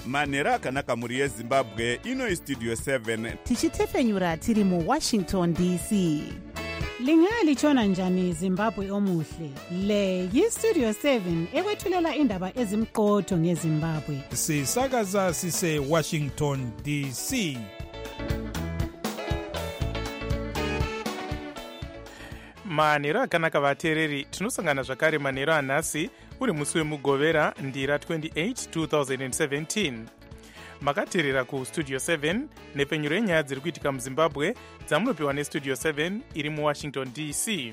manhero akanaka mhuri yezimbabwe. Ino istudio 7 tichitefenyura tiri muWashington DC. Lingalitshona njani Zimbabwe omuhle? Le yiStudio 7 ekwethulela indaba ezimqotho ngeZimbabwe. Sisakaza sise Washington DC. manhero akanaka vateereri, tinosangana zvakare manhero anhasi uri musi wemugovera ndira 28 2017. makateerera kustudio 7 nepfenyuro yenyaya dziri kuitika muzimbabwe dzamunopiwa nestudio 7 iri muwashington DC.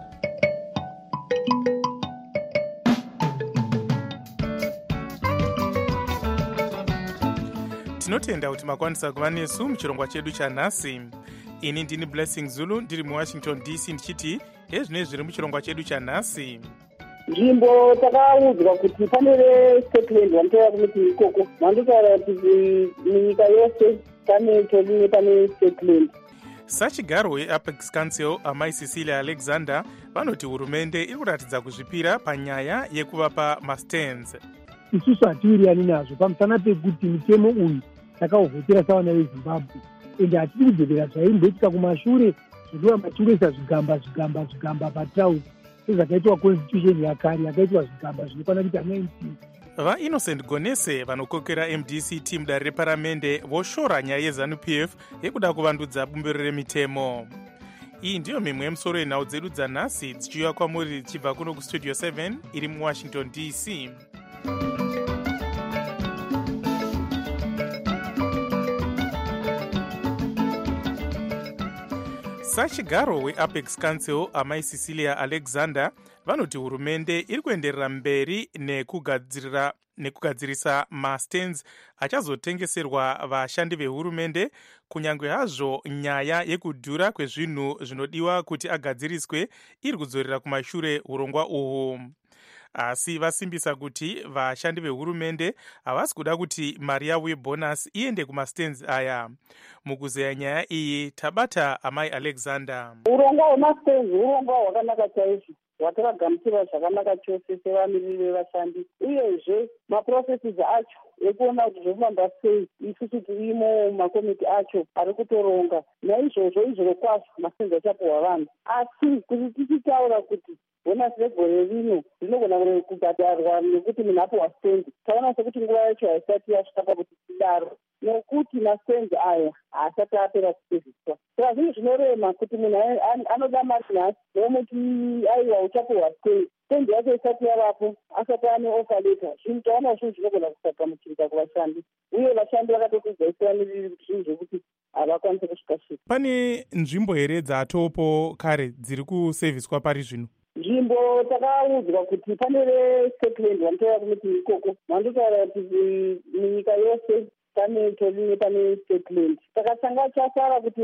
tinotenda kuti makwanisa kuva nesu muchirongwa chedu chanhasi. ini ndini Blessing Zulu ndiri muwashington DC ndichiti hezvinoi zviri muchirongwa chedu chanhasi. nzvimbo takaudzwa kuti pane vesekland vanotaura kuti ikoko vandotaura kuti munyika yose pane toline pane sekland. sachigaro weApex Council amai Cecilia Alexander vanoti hurumende iri kuratidza kuzvipira panyaya yekuvapa mastands. isusu hatiwirirani nazvo pamusana pekuti mutemo uyu takauvhotera savana vezimbabwe ende hatiri kudzokera zvaimboitika kumashure zvokuva machingesa zvigamba pataundi sezvakaitwa constitution yakare yakaitwa zvigamba zvinokwana kuita 19. vaInnocent Gonese vanokokera MDC team dare reparamende voshora nyaya yeZANU-PF yekuda kuvandudza bumbiro remitemo. iyi ndiyo mimwe yemusoro yenhau dzedu dzanhasi dzichiuya kwamuri dzichibva kuno kustudio 7 iri muwashington DC. sachigaro weApex Council amai Cecilia Alexander vanoti hurumende iri kuenderera mberi nekugadzirisa mastands achazotengeserwa vashandi vehurumende, kunyange hazvo nyaya yekudhura kwezvinhu zvinodiwa kuti agadziriswe iri kudzorera kumashure urongwa uhu. asi vasimbisa kuti vashandi vehurumende havasi kuda kuti mari yavo yebhonasi iende kumastands aya. mukuzeya nyaya iyi tabata amai Alexander. urongwa hwemastands urongwa hwakanaka chaizvo hwatakagamuchira zvakanaka chose sevamiriri vevashandi, uyezve maprocesses acho ekuona kuti zvofamba sei isusu tirimo makomiti acho ari kutoronga. naizvozvo izvoro kwazvo mastands achapuhwa vanhu, asi kuti tichitaura kuti bonasi regore rino rinogona kubhadharwa nekuti munhu apuhwa stendi, taona sekuti nguva yacho haisati yasvika pakuti tidaro nekuti mastendi aya haasati apera kusevhiswa. saka zvinhu zvinorema kuti munhu anoda mari nhasi vomuti aiwa uchapuhwa stendi yacho isati yavapo asati ane offer letter. zvinhu taona zvinhu zvinogona kusagamuchirika kuvashandi, uye vashandi vakatokuzaisira miriri kuti zvinhu zvekuti havakwanise kusvikasvika. pane nzvimbo here dzatopo kare dziri kusevhiswa pari zvino? nzvimbo takaudzwa kuti pane vesekland vanotaura kuti ikoko vandotaura kuti munyika yose pane toline pane sekland. takatanga chasara kuti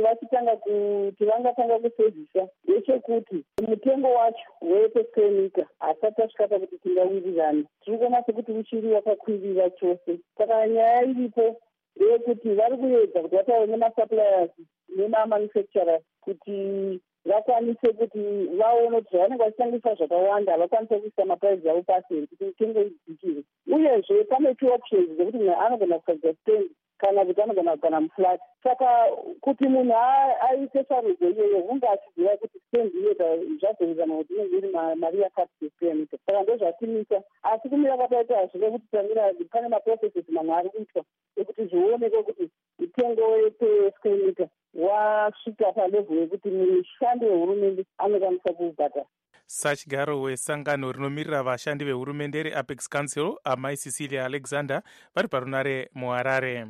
vangatanga kusevhisa ndechekuti mutengo wacho wepeskenika hasati asvika pakuti tingawirirane. tiri kuona sekuti uchiri wakakwirira chose. saka nyaya iripo ndeyekuti vari kuedza kuti vataure nemasuppliers nemamanufacturers kuti vakwanise kuti vaone kuti zvavanenge vachitangisa zvakawanda havakwanise kuisa maprice avo pasi kuti mitengo idzikire. uyezve pane two options dzekuti munhu anogona kugadzira stendi kana kuti anogona kugana muflat. saka kuti munhu aise sarudzo iyoyo hunge achiziva kuti stendi iyo zvazoenzana kuti inenge iri mari yakati pesquare. saka ndozvatimisa, asi kumira kwataita hazvile kuti tamira pane maprocesses mamwe ari kuitwa ekuti zvionekwe kuti mutengo wepesquare wasvika palevhu yekuti mushandi wehurumende anokwanisa kuubhadhara. sachigaro wesangano rinomirira vashandi vehurumende reApex Council amai Cecilia Alexander vari parunare muHarare.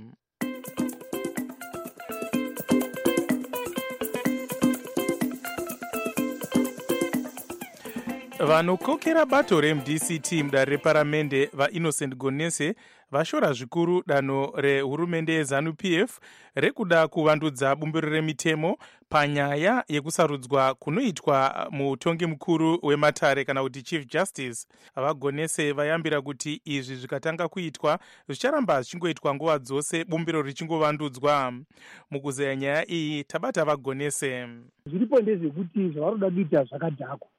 vanokokera bato reMDC team dare reparamende vaInnocent Gonese vashora zvikuru danho rehurumende yeZANU-PF rekuda kuvandudza bumbiro remitemo panyaya yekusarudzwa kunoitwa mutongi mukuru wematare kana kuti chief justice. vaGonese vayambira kuti izvi zvikatanga kuitwa zvicharamba zvichingoitwa nguva dzose bumbiro richingovandudzwa. mukuzeya nyaya iyi tabata vaGonese. zviripo ndezvekuti zvavaroda kuita zvakadhakwa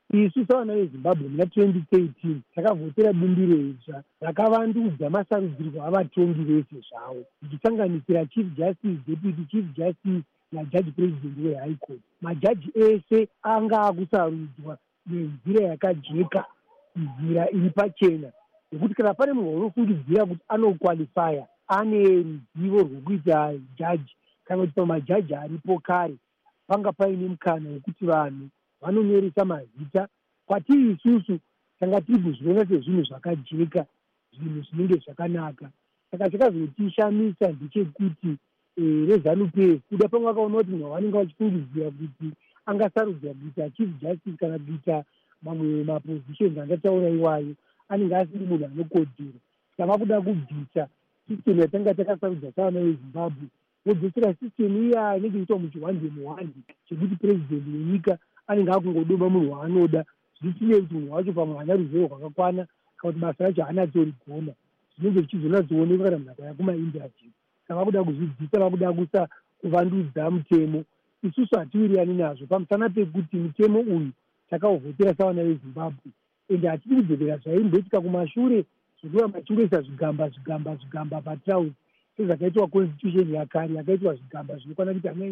isu savana vezimbabwe muna 2013 takavhotera bumbiro idzva rakavandudza masarudzirwo avatongi vese zvavo zvichisanganisira chief justice, deputy chief justice najaji president wehigh court. Majaji ese anga akusarudzwa nenzira yakajeka, nzira iri pachena, nekuti kana pane munhu unofungidzira kuti anokwalifaya, ane ruzivo rwekuita jaji, kana kuti pamajaji aripo kare panga paine mukana wekuti vanhu vanonyoresa mazita kwatiri isusu tanga tiri kuzviona sezvinhu zvakajeka, zvinhu zvinenge zvakanaka. Saka chakazotishamisa ndechekuti reZANU-PF kuda pamwe vakaona kuti munhu vanenge vachifungidzira kuti angasarudzwa kuita chief justice kana kuita mamwe mapositions angataura iwayo, anenge asiri munhu anokodzera. Tava kuda kubvisa system yatanga takasarudza savana vezimbabwe, vodzosera system iya inenge iitwa muchihwande muhwande chekuti president wenyika anenge akungodoma munhu waanoda, zvisinei kuti munhu wacho pamwe haana ruzivo rwakakwana kana kuti basa racho haana torigona, zvinenge zvichizonatsooneka kana munhu akaya kumainterview. Tava kuda kuzvidzisa, tava kuda kusa kuvandudza mutemo. Isusu hatiwirirani nazvo pamusana pekuti mutemo uyu takauvhotera savana vezimbabwe, ende hatidi kudzokera zvaimboitika kumashure zvekuva machingoisa zvigamba patrauzi sezvakaitwa constitution yakare yakaitwa zvigamba zvinokwana kuita 19.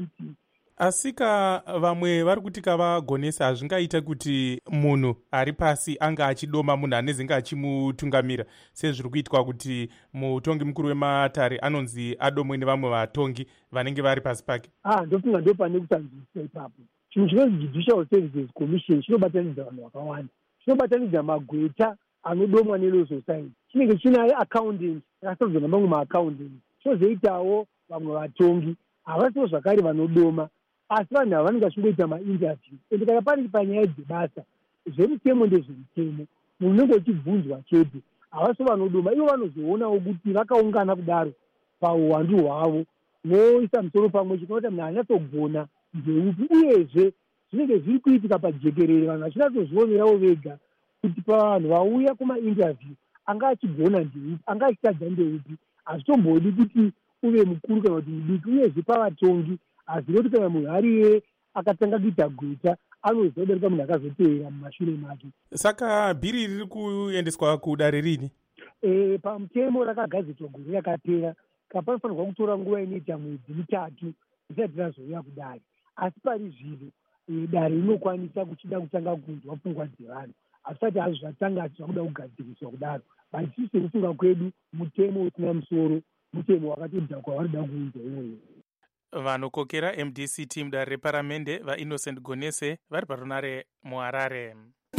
asika vamwe vari kuti kavagonesa hazvingaita kuti munhu ari pasi anga achidoma munhu anezenge achimutungamira, sezviri kuitwa kuti mutongi mukuru wematare anonzi adomwe nevamwe vatongi vanenge vari pasi pake. Ndofunga ndo pane kutanzwisisa ipapo. Chinhu chinonzi Judicial Services Commission chinobatanidza vanhu vakawanda, chinobatanidza magweta anodomwa neLaw Society, chinenge china accountant akasarudzwa namamwe maaccountant, chozoitawo vamwe vatongi havasiwo zvakare vanodoma, asi vanhu ava vanenge vachingoita mainterview. Ende kana pane panyaya dzebasa, zvemutemo ndezvemutemo, munhu unenge uchibvunzwa chete, havasiwo vanodoma. Ivo vanozoonawo kuti vakaungana kudaro pauwandu hwavo voisa musoro pamwe chinoita munhu anyatsogona ndeupi, uyezve zvinenge zviri kuitika pajekerere, vanhu vachinatsozvionerawo vega kuti pavanhu vauya kumainterview anga achigona ndeupi, anga achitadza ndeupi. Hazvitombodi kuti uve mukuru kana kuti mudiki, uyezve pavatongi hazive kuti kana munhu ariye akatanga kuita gweta anoziva darika munhu akazoteera mumashure make. Saka bhiri riri kuendeswa kudare rini? Pamutemo rakagadzirwa gore rakapera, kapanofanirwa kutora nguva inoita mwedzi mitatu risati razouya kudare, asi pari zvino dare rinokwanisa kuchida kutanga kunzwa pfungwa dzevanhu asati hazvo zvatanga achiva kuda kugadziriswa kudaro. But sisi sekufunga kwedu mutemo usina musoro, mutemo wakatodza kwavarida kuunza iwoyo. Vanokokera MDC mudare reparamende vaInnocent Gonese vari parunare muHarare.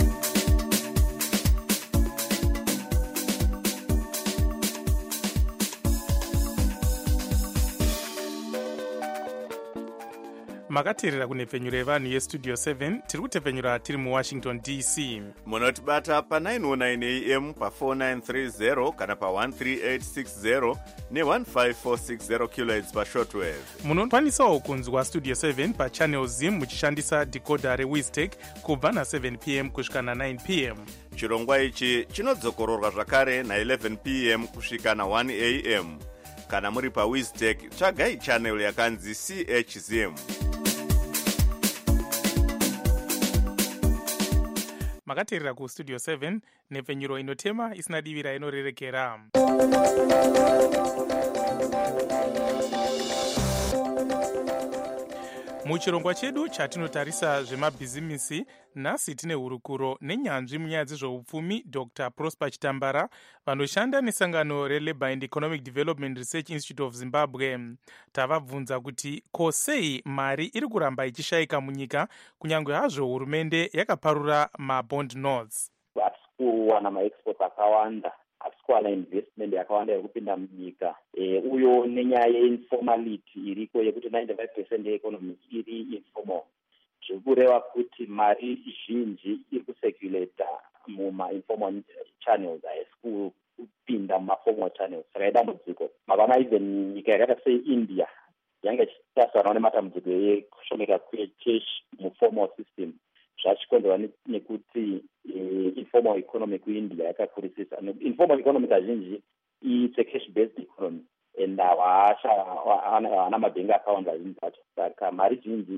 makateerera kunhepfenyuro yevanhu yestudio 7. tiri kutepfenyura tiri muWashington DC. munotibata pa919 AM pa4930 kana pa13860 ne15460 kHz pashortwave. munokwanisawo kunzwa studio 7 pachannel zim muchishandisa decoder reWiztech kubva na7 PM kusvika na9 PM. chirongwa ichi chinodzokororwa zvakare na11 PM kusvika na1 AM. kana muri paWiztech tsvagai channel yakanzi CHZim. makateerera kustudio 7 nhepfenyuro inotema isina divira inorerekera. muchirongwa chedu chatinotarisa zvemabhizimisi, nhasi tine hurukuro nenyanzvi munyaya dzezveupfumi Dr. Prosper Chitambara vanoshanda nesangano reLabour and Economic Development Research Institute of Zimbabwe. Tavabvunza kuti kosei mari iri kuramba ichishayika munyika kunyange hazvo hurumende yakaparura mabond notes. Kuwana maexport akawanda, asikuwana investment yakawanda yekupinda munyika, uyo nenyaya yeinformality iriko yekuti 95% yeeconomy iri informal. Zvikureva kuti mari zhinji iri kucirculate muma-informal channels, haisi kupinda muma-formal channels. Saka idambudziko. Mavana even nyika yakaita seIndia yanga ichitasana nematambudziko ekushomeka kwechechi muformal system. Zvachikonzerwa nekuti informal economy kuIndia yakakurisisa. Informal economy kazhinji it's a cash-based economy, and haana mabank account azhinji acho. Saka mari zhinji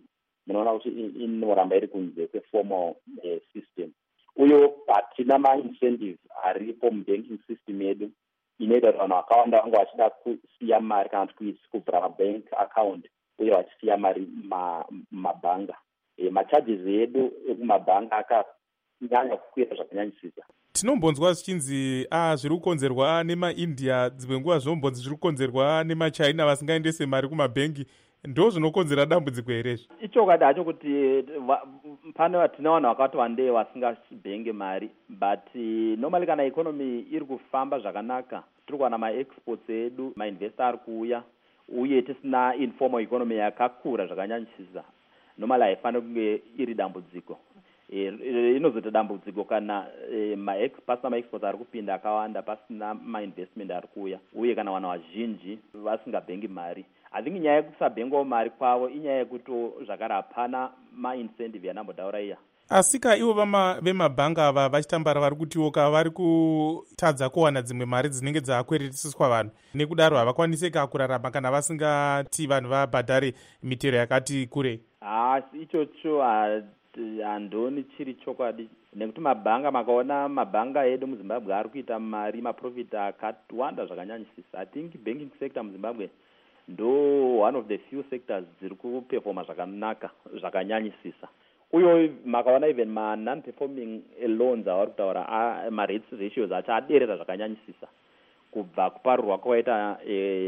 munoona kuti inoramba iri kunze kweformal system. Uyo hatina ma-incentives aripo mubanking system yedu inoita kuti vanhu vakawanda vanga vachida kusiya mari kana kuti kuvhura mabank account uye vachisiya mari mumabhanga. Macharges edu ekumabhanga akanyanya kukwira zvakanyanyisisa. Tinombonzwa zvichinzi zviri kukonzerwa nemaindia, dzimwe nguva zvinombonzi zviri kukonzerwa nemachina vasingaendese mari kumabhengi. Ndo zvinokonzera dambudziko here? Ichokwadi hacho kuti pane tina vanhu vakati wandei vasingabhenge mari, but normally kana economy iri kufamba zvakanaka, tiri kuwana ma-exports edu, ma-investor ari kuuya, uye tisina informal economy yakakura zvakanyanyisisa, normally haifaniri kunge iri dambudziko. Inozoita dambudziko kana pasina ma-exports ari kupinda akawanda, pasina ma-investment ari kuuya, uye kana vanhu vazhinji vasingabhengi mari. I think nyaya yekusabhengawo mari kwavo inyaya yekuti zvakare hapana ma-incentive yanambotaura iya. Asika ivo vemabhanga ava vachitambara vari kutiwoka vari kutadza kuwana dzimwe mari dzinenge dzakweretisiswa vanhu, nekudaro havakwanisika kurarama kana vasingati vanhu vabhadhare mitero yakati kurei. Ichocho handoni chiri chokwadi, nekuti mabhanga, makaona mabhanga edu muZimbabwe ari kuita mari, maprofit akawanda zvakanyanyisisa. I think banking sector muZimbabwe ndo one of the few sectors dziri kuperforma zvakanaka zvakanyanyisisa. Uyo makaona even non-performing loans avari kutaura ma-rates ratios acho aderera zvakanyanyisisa kubva kuparurwa kwaita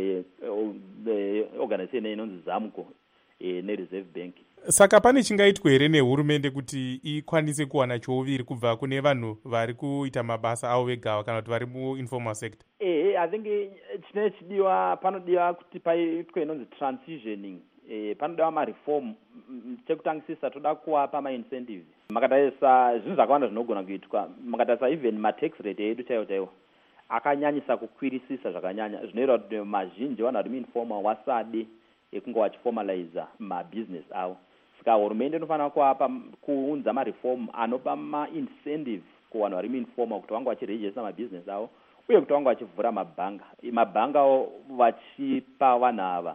organization inonzi ZAMCO neReserve Bank. Saka pane chingaitwa here nehurumende kuti ikwanise kuwana chouviri kubva kune vanhu vari kuita mabasa avo vega kana kuti vari muinformal sector? I think chine chidiwa, panodiwa kuti paitwe inonzi transitioning, panodiwa ma-reform. Chekutangisisa toda kuwapa ma-incentives. Makatarisa zvinhu zvakawanda zvinogona kuitwa. Makatarisa even ma-tax rate edu chaiwo akanyanyisa kukwirisisa zvakanyanya, zvinoita kuti mazhinji vanhu vari muinformal wasade ekunge vachiformaliza mabusiness avo. Saka hurumende inofanira kuunza ma-reform anopa ma-incentive kuvanhu vari muinformal kuti vange vachirejesa mabusiness avo, uye kuti vange vachivhura mabhanga vachipa vanhu ava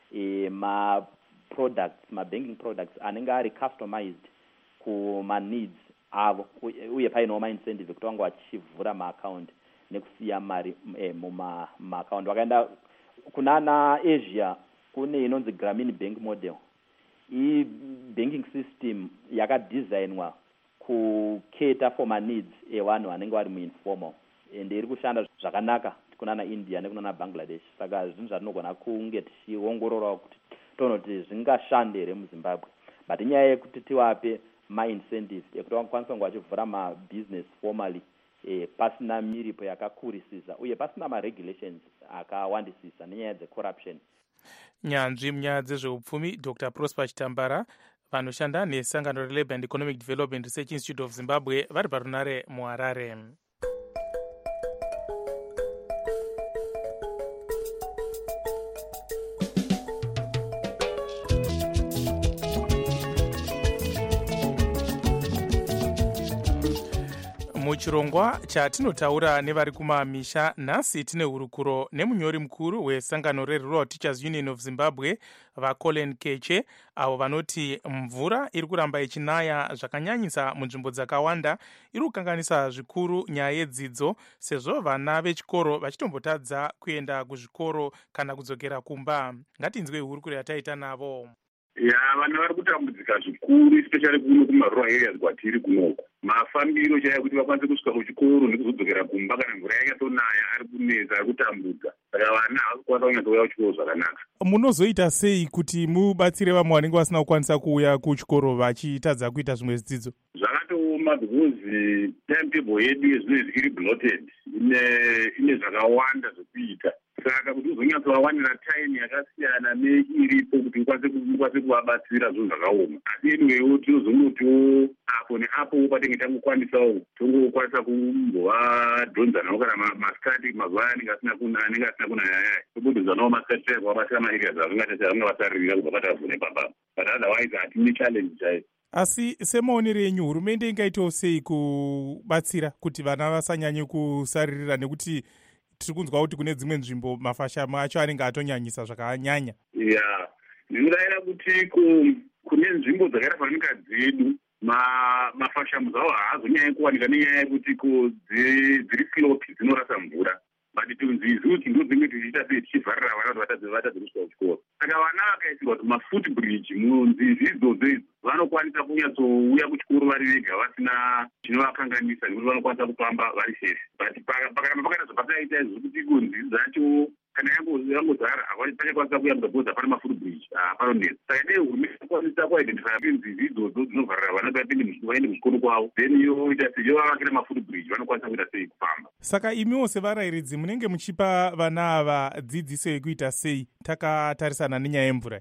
ma-banking products anenge ari customized kuma-needs avo, uye painawo ma-incentive kuti vange vachivhura ma-account nekusiya mari muma-account. Vakaenda kunana Asia kune inonzi Grameen Bank model. I-banking system yakadesignwa kuketa for ma-needs evanhu vanenge vari muinformal, and iri kushanda zvakanaka kunana India nekunana Bangladesh. Saka zvinhu zvatinogona kunge tichiongororawo kuti toona kuti zvingashande here muZimbabwe, but inyaya yekuti tivape ma-incentives ekuti vakwanisa kunge vachivhura ma-business formally pasina miripo yakakurisisa uye pasina ma-regulations akawandisisa nenyaya dzecorruption. Nyanzvi munyaya dzezveupfumi Dr. Prosper Chitambara, vanoshanda nesangano reLabour and Economic Development Research Institute of Zimbabwe, vari parunare muHarare. Muchirongwa chatinotaura nevari kumamisha, nhasi tine hurukuro nemunyori mukuru wesangano reRural Teachers Union of Zimbabwe, vaColin Keche, avo vanoti mvura iri kuramba ichinaya zvakanyanyisa munzvimbo dzakawanda iri kukanganisa zvikuru nyaya yedzidzo, sezvo vana vechikoro vachitombotadza kuenda kuzvikoro kana kudzokera kumba. Ngatinzwe hurukuro yataita navo. Vana vari kutambudzika zvikuru, especially kuno kumarural areas kwatiri kunoko. Mafambiro chaya kuti vakwanise kusvika kuchikoro nekuzodzokera kumba kana mvura yanyatonaya ari kunetsa, ari kutambudza. Saka vana havakwanisa kunyatouya kuchikoro zvakanaka. Munozoita sei kuti mubatsire vamwe vanenge vasina kukwanisa kuuya kuchikoro vachitadza kuita zvimwe zvidzidzo? Zvakatooma because timetable yedu yezvinhu iri bloated, ine zvakawanda zvokuita. Saka kuti uzonyatsovawanira time yakasiyana neiripo kuti ukwanise kuvabatsira zvinhu zvakaoma. Asi anyway tinozonotiwo apo neapo patinge tangokwanisawo tongokwanisa kumbovadhonzanawo kana masikati mazuva anenge asina kunayaya tobudhidzanawo masikati kuvabatsira maareas avanga vasaririra kubva patavhune papa, but otherwise hatine challenge chaiyo. Asi semaonero enyu hurumende ingaitawo sei kubatsira kuti vana vasanyanye kusaririra, nekuti tiri kunzwa kuti kune dzimwe nzvimbo mafashamo acho anenge atonyanyisa zvakanyanya? Ndinorayira kuti kune nzvimbo dzakaita nyika dzedu mafashamu zavo haazonyanye kuwanika nenyaya yekuti dziri silopi dzinorasa mvura. But tunzizuti ndo dzimwe tichiita sei tichivharira vana kuti vatadze kusvika kuchikoro. Saka vana vakaisirwa kuti mafoot bridge munzizi idzodzo vanokwanisa kunyatsouya kuchikoro vari vega vasina chinovakanganisa nekuti vanokwanisa kufamba vari safe. But pakaramba pakaita zvapakaita izvo kuti nzizi dzacho kana yangodzara pachakwanisa kuyambuka bhodha pane mafoot bridge panonetsa. Saka dei hurumende inokwanisa kuidentifya kuti nzizi idzodzo dzinovharira vana kuti vaende kuchikoro kwavo, then yoita sei yovavakira mafoot bridge vanokwanisa kuita sei kufamba. Saka imiwo sevarairidzi munenge muchipa vana ava dzidziso yekuita sei takatarisana nenyaya yemvura?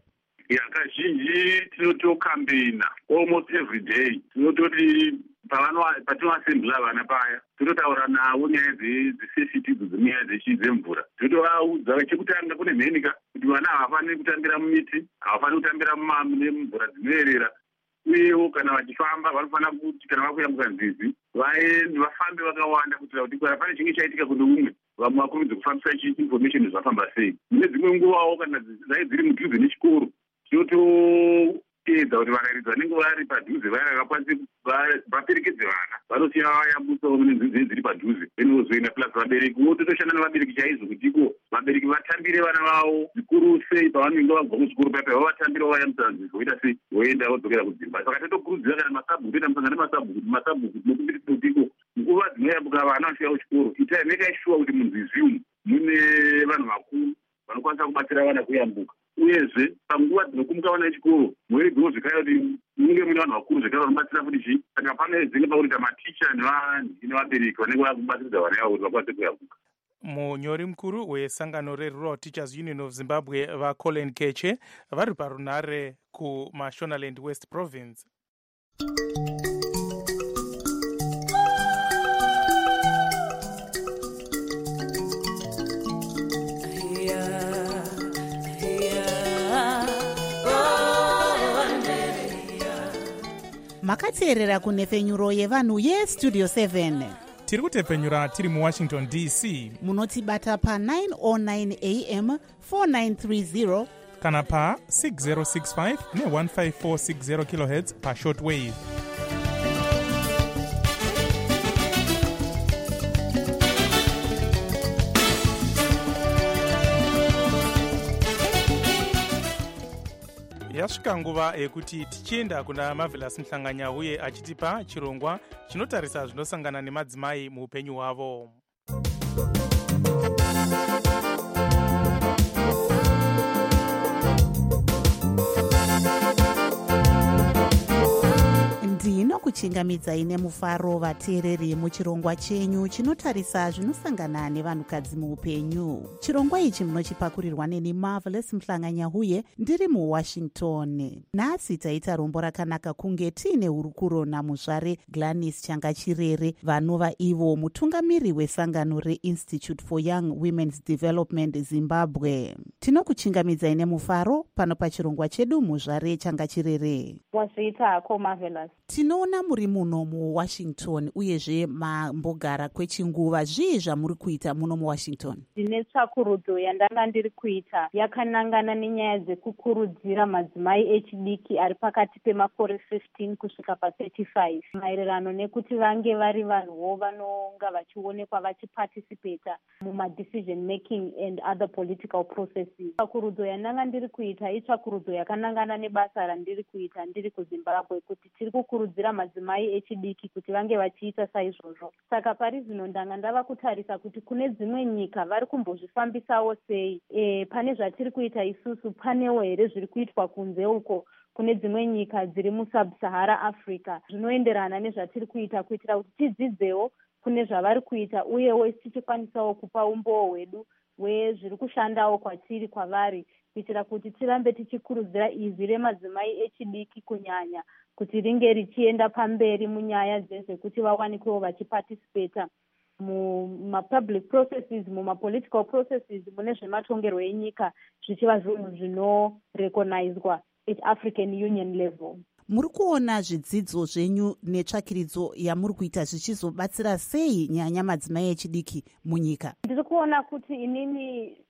Kazhinji tinotokambeina almost every day. Tinototi patinoasembla vana paya tototaura navo nyaya dzesafety dzonyaya dzemvura. Totovaudza chekutanga kune mhenika kuti vana havafaniri kutambira mumiti, havafaniri kutambira mumvura dzinoerera, uyewo kana vachifamba vanofanira kuti kana vakuyambuka nzizi vafambe vakawanda kuitira kuti kana pane chinge chaitika kune umwe vamwe vakurumidze kufambisa information zvafamba sei. Mune dzimwe nguvawo kana dai dziri mudhuze nechikoro tinotoedza kuti varairidzi vanenge vari padhuze vaya vakwanise vaperekedze vana vanosiya vayambutsawo nenzira dziri padhuze inozoenda plus vaberekiwo totoshanda nevabereki chaizvo kuti vabereki vatambire vana vavo zvikuru sei pavanenge vabva kuchikoro paya vavatambire vayambutsa nzizi voita sei voenda vodzokera kudzimba. Saka totokurudzira kana masabhuku toita musangano nemasabhuku tinokumbirisa nguva dzinoyambuka vana vasvika kuchikoro itai makai shuwa kuti munzizi umu mune vanhu vakuru vanokwanisa kubatsira vana kuyambuka. Uyezve panguva dzinokumuka vana vechikoro mweredziwo zvekare kuti munge mune vanhu vakuru zvekare vanobatsira kuti chii. Saka pane dzinge pakuita maticha nevabereki vanenge vakubatsiridza vana vavo kuti vakwanise kuyambuka. Munyori mukuru wesangano reRural Teachers Union of Zimbabwe vaColin Keche vari parunare kuMashonaland West Province. makateerera kunhepfenyuro yevanhu yestudio 7. tiri kutepfenyura tiri muwashington dc. munotibata pa909 am 4930 kana pa 6065 ne15460 kHz pa shortwave. Yasvika nguva yekuti tichienda kuna Marvelous Mhlanganyahuye achitipa chirongwa chinotarisa zvinosangana nemadzimai muupenyu hwavo. ndinokuchingamidzai nemufaro vateereri muchirongwa chenyu chinotarisa zvinosangana nevanhukadzi muupenyu. chirongwa ichi munochipakurirwa neni Marvelous Mhlanganyahuye ndiri muwashington. nhasi taita rombo rakanaka kunge tiine hurukuro namuzvare Gladys Changachirere vanova ivo mutungamiri wesangano reInstitute for Young Women's Development Zimbabwe. tinokuchingamidzai nemufaro pano pachirongwa chedu muzvare Changachirere. Wazviitako Marvelous. tinoona muri muno muwashington uyezve mambogara kwechinguva. zvii zvamuri kuita muno muwashington? ndine tsvakurudzo yandanga ndiri kuita yakanangana nenyaya dzekukurudzira madzimai echidiki ari pakati pemakore 15 kusvika pa35 maererano nekuti vange vari vanhuwo vanonga vachionekwa vachiparticipata mumadecision making and other political processes. tsvakurudzo yandanga ndiri kuita itsvakurudzo yakanangana nebasa randiri kuita ndiri kuzimbabwe kuti tiri kukurudzira madzimai echidiki kuti vange vachiita saizvozvo. Saka pari zvino ndanga ndava kutarisa kuti kune dzimwe nyika vari kumbozvifambisawo sei. Pane zvatiri kuita isusu panewo here zviri kuitwa kunze uko kune dzimwe nyika dziri musub-Sahara Africa zvinoenderana nezvatiri kuita kuitira kuti tidzidzewo kune zvavari kuita uyewo tichikwanisawo kupa umbowo hwedu hwezviri kushandawo kwatiri kwavari kuitira kuti tirambe tichikurudzira izwi remadzimai echidiki kunyanya kuti ringe richienda pamberi munyaya dzezvekuti vawanikwewo vachiparticipata mumapublic processes, mumapolitical processes, mune zvematongerwo enyika zvichiva zvinhu zvinorecognizwa at African Union level. muri kuona zvidzidzo zvenyu netsvakiridzo yamuri kuita zvichizobatsira sei nyanya madzimai echidiki munyika? ndiri kuona kuti inini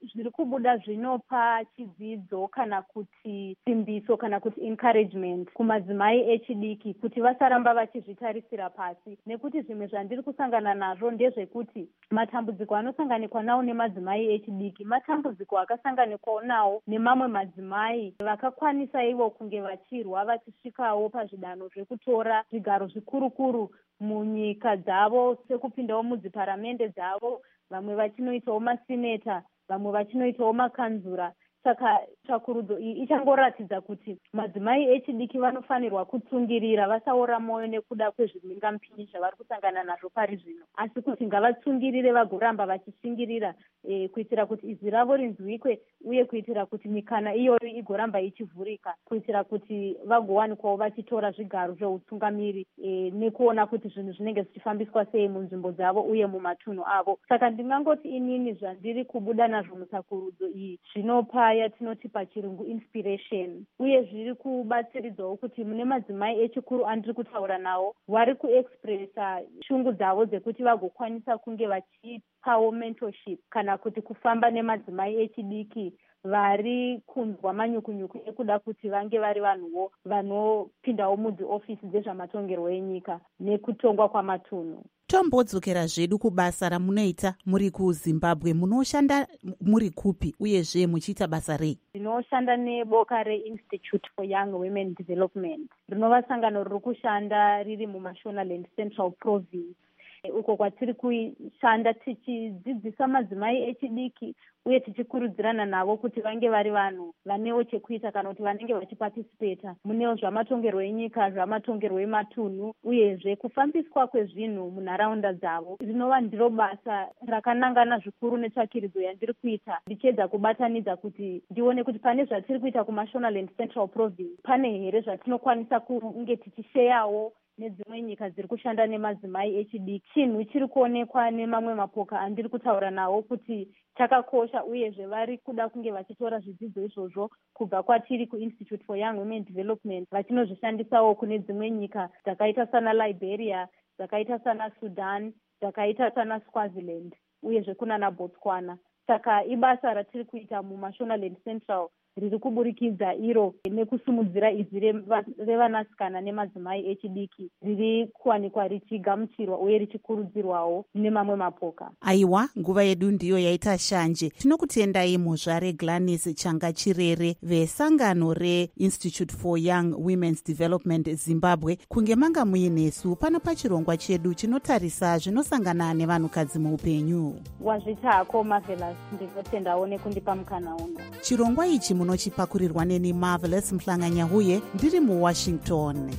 zviri kubuda zvinopa chidzidzo kana kuti simbiso kana kuti encouragement kumadzimai echidiki kuti vasaramba vachizvitarisira pasi, nekuti zvimwe zvandiri kusangana nazvo ndezvekuti matambudziko anosanganikwa nawo nemadzimai echidiki matambudziko akasanganikwawo nawo nemamwe madzimai vakakwanisa ivo kunge vachirwa vachisvikawo pazvidanho zvekutora zvigaro zvikuru munyika dzavo, sekupindawo mudziparamende dzavo, vamwe vachinoitawo masineta, vamwe vachinoitawo makanzura. Saka tsvakurudzo iyi ichangoratidza kuti madzimai echidiki vanofanirwa kutsungirira, vasaora mwoyo nekuda kwezvimingampinyi zvavari kusangana nazvo pari zvino, asi kuti ngavatsungirire vagoramba vachishingirira kuitira kuti izwi ravo rinzwikwe, uye kuitira kuti mikana iyoyo igoramba ichivhurika, kuitira kuti vagowanikwawo vachitora zvigaro zveutsungamiri nekuona kuti zvinhu zvinenge zvichifambiswa sei munzvimbo dzavo uye mumatunhu avo. Saka ndingangoti inini zvandiri kubuda nazvo mutsakurudzo iyi zvinopa yatinoti pachirungu inspiration, uye zviri kubatsiridzawo kuti mune madzimai echikuru andiri kutaura nawo vari kuexpressa shungu dzavo dzekuti vagokwanisa kunge vachipawo mentorship kana kuti kufamba nemadzimai echidiki vari kunzwa manyukunyuku ekuda kuti vange vari vanhuwo vanopindawo mudziofisi dzezvamatongerwo enyika nekutongwa kwamatunhu. Tombodzokera zvedu kubasa ramunoita muri kuZimbabwe. Munoshanda muri kupi uyezve muchiita basa rei? Ndinoshanda neboka reInstitute for Young Women Development, rinova sangano riri kushanda riri muMashonaland Central Province, uko kwatiri kushanda tichidzidzisa madzimai echidiki uye tichikurudzirana navo kuti vange vari vanhu vanewo chekuita kana kuti vanenge vachipatisipeta munewo zvamatongerwo enyika, zvamatongerwo ematunhu, uyezve kufambiswa kwezvinhu munharaunda dzavo. Rinova ndiro basa rakanangana zvikuru netsvakiridzo yandiri kuita, ndichiedza kubatanidza kuti ndione kuti pane zvatiri kuita kuMashonaland Central Province pane here zvatinokwanisa kunge tichisheyawo nedzimwe nyika dziri kushanda nemadzimai echidiki. Chinhu chiri kuonekwa nemamwe mapoka andiri kutaura nawo kuti chakakosha, uyezve vari kuda kunge vachitora zvidzidzo izvozvo kubva kwatiri kuInstitute for Young Women Development vachinozvishandisawo kune dzimwe nyika dzakaita sana Liberia, dzakaita sana Sudan, dzakaita sana Swaziland, uyezve kunana Botswana. Saka ibasa ratiri kuita muMashonaland Central riri kuburikidza iro nekusumudzira izwi revanasikana nemadzimai echidiki riri kuwanikwa richigamuchirwa uye richikurudzirwawo nemamwe mapoka. Aiwa, nguva yedu ndiyo yaita shanje. Tinokutendai muzvare Gladys Changa Chirere vesangano reInstitute for Young Women's Development Zimbabwe kunge manga muinesu pano pachirongwa chedu chinotarisa zvinosangana nevanhukadzi muupenyu. Wazvitako Marvelous, ndinotendawo nekundipa mukana uno. Chirongwa ichi munochipakurirwa neni Marvelous Mhlanganyahuye ndiri muWashington.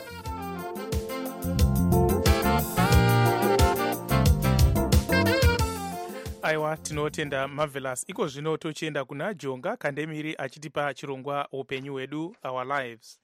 Aiwa, tinotenda Marvelous. Iko zvino tochienda kuna Jonga Kandemiri achitipa chirongwa upenyu hwedu, Our Lives.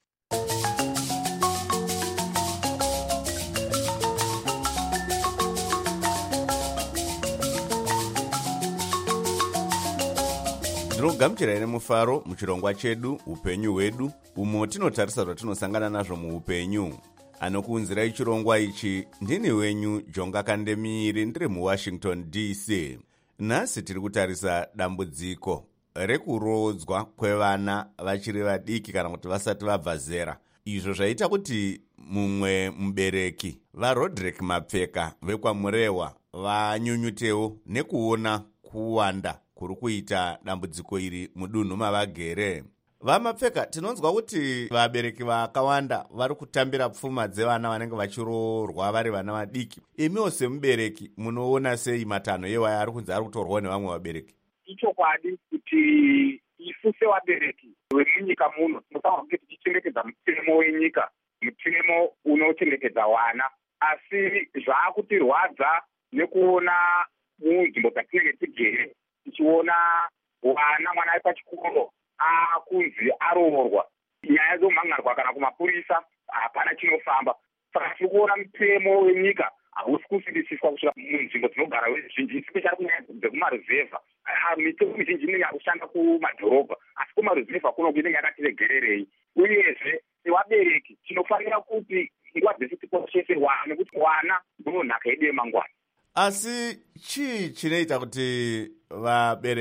Ndinogamuchira ine mufaro muchirongwa chedu upenyu hwedu, umo tinotarisa zvatinosangana nazvo muupenyu. Anokuunzirai chirongwa ichi ndini wenyu Jonga Kandemiri, ndiri muWashington DC. Nhasi tiri kutarisa dambudziko rekurodzwa kwevana vachiri vadiki kana kuti vasati vabva zera. Izvo zvaita kuti mumwe mubereki vaRodrick Mapfeka vekwaMurewa vanyunyutewo nekuona kuwanda kuri kuita dambudziko iri mudunhu mavagere. VaMapfeka, tinonzwa kuti vabereki vakawanda vari kutambira pfuma dzevana vanenge vachiroorwa vari vana vadiki. Imiwo semubereki munoona sei matanho ewaya ari kunzi ari kutorwawo nevamwe vabereki? Ichokwadi kuti isu sevabereki vemunyika muno tinofanira kunge tichichengetedza mutemo wenyika, mutemo unochengetedza vana, asi zvaakutirwadza nekuona munzvimbo dzatinenge tigere tichiona mwana ari pachikoro akunzi aroorwa, nyaya dzomhangarwa kana kumapurisa, hapana chinofamba. Saka tiri kuona mutemo wenyika hausi kusimbisiswa kusvika munzvimbo dzinogara veruzhinji, especially kunyaya dzekumaruzevha. Mitemo mizhinji inenge yakushanda kumadhorobha, asi kumaruzevha kuno inenge yakatiregererei. Uyezve sevabereki tinofanira kuti nguva dzese tikoshese vana, nekuti vana ndivo nhaka yedu yemangwana. Asi chii chinoita kuti vabereki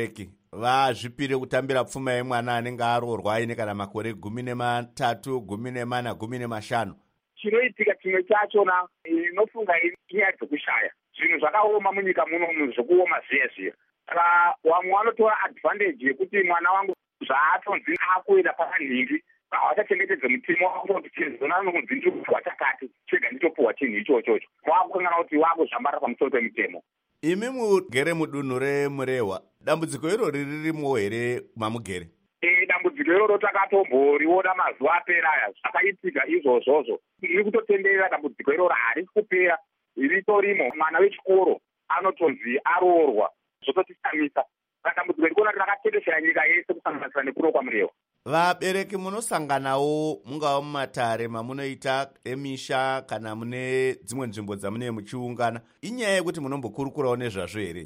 vazvipire kutambira pfuma yemwana anenge aroorwa aine kana makore 13, 14, 15. chinoitika chimwe chachona inofunga inyaya dzekushaya zvinhu zvakaoma munyika munomu zvokuoma zviye saka vamwe vanotora advantage yekuti mwana wangu zvaatonzi akuenda panhingi havachachengetedze mutemo wakutotichezona nokunzi ndikupuwa chakati chega nditopuhwa chinhu ichochocho wakukangana kuti wakuzvambara pamusoro pemutemo. Imi mugere mudunhu remurehwa, dambudziko irori ririmo here mamugere? Dambudziko iroro takatomboriona mazuva apera aya zvakaitika izvozvozvo. Iri kutotenderera dambudziko iroro harisi kupera, ritorimo. Mwana wechikoro anotonzi aroorwa zvototisamisa. Saka dambudziko rikuona rakatekeshera nyika yese kusanganisira nekuro kwamurehwa. Vabereki munosanganawo mungava mumatare mamunoita emisha kana mune dzimwe nzvimbo dzamune muchiungana, inyaya yekuti munombokurukurawo nezvazvo here?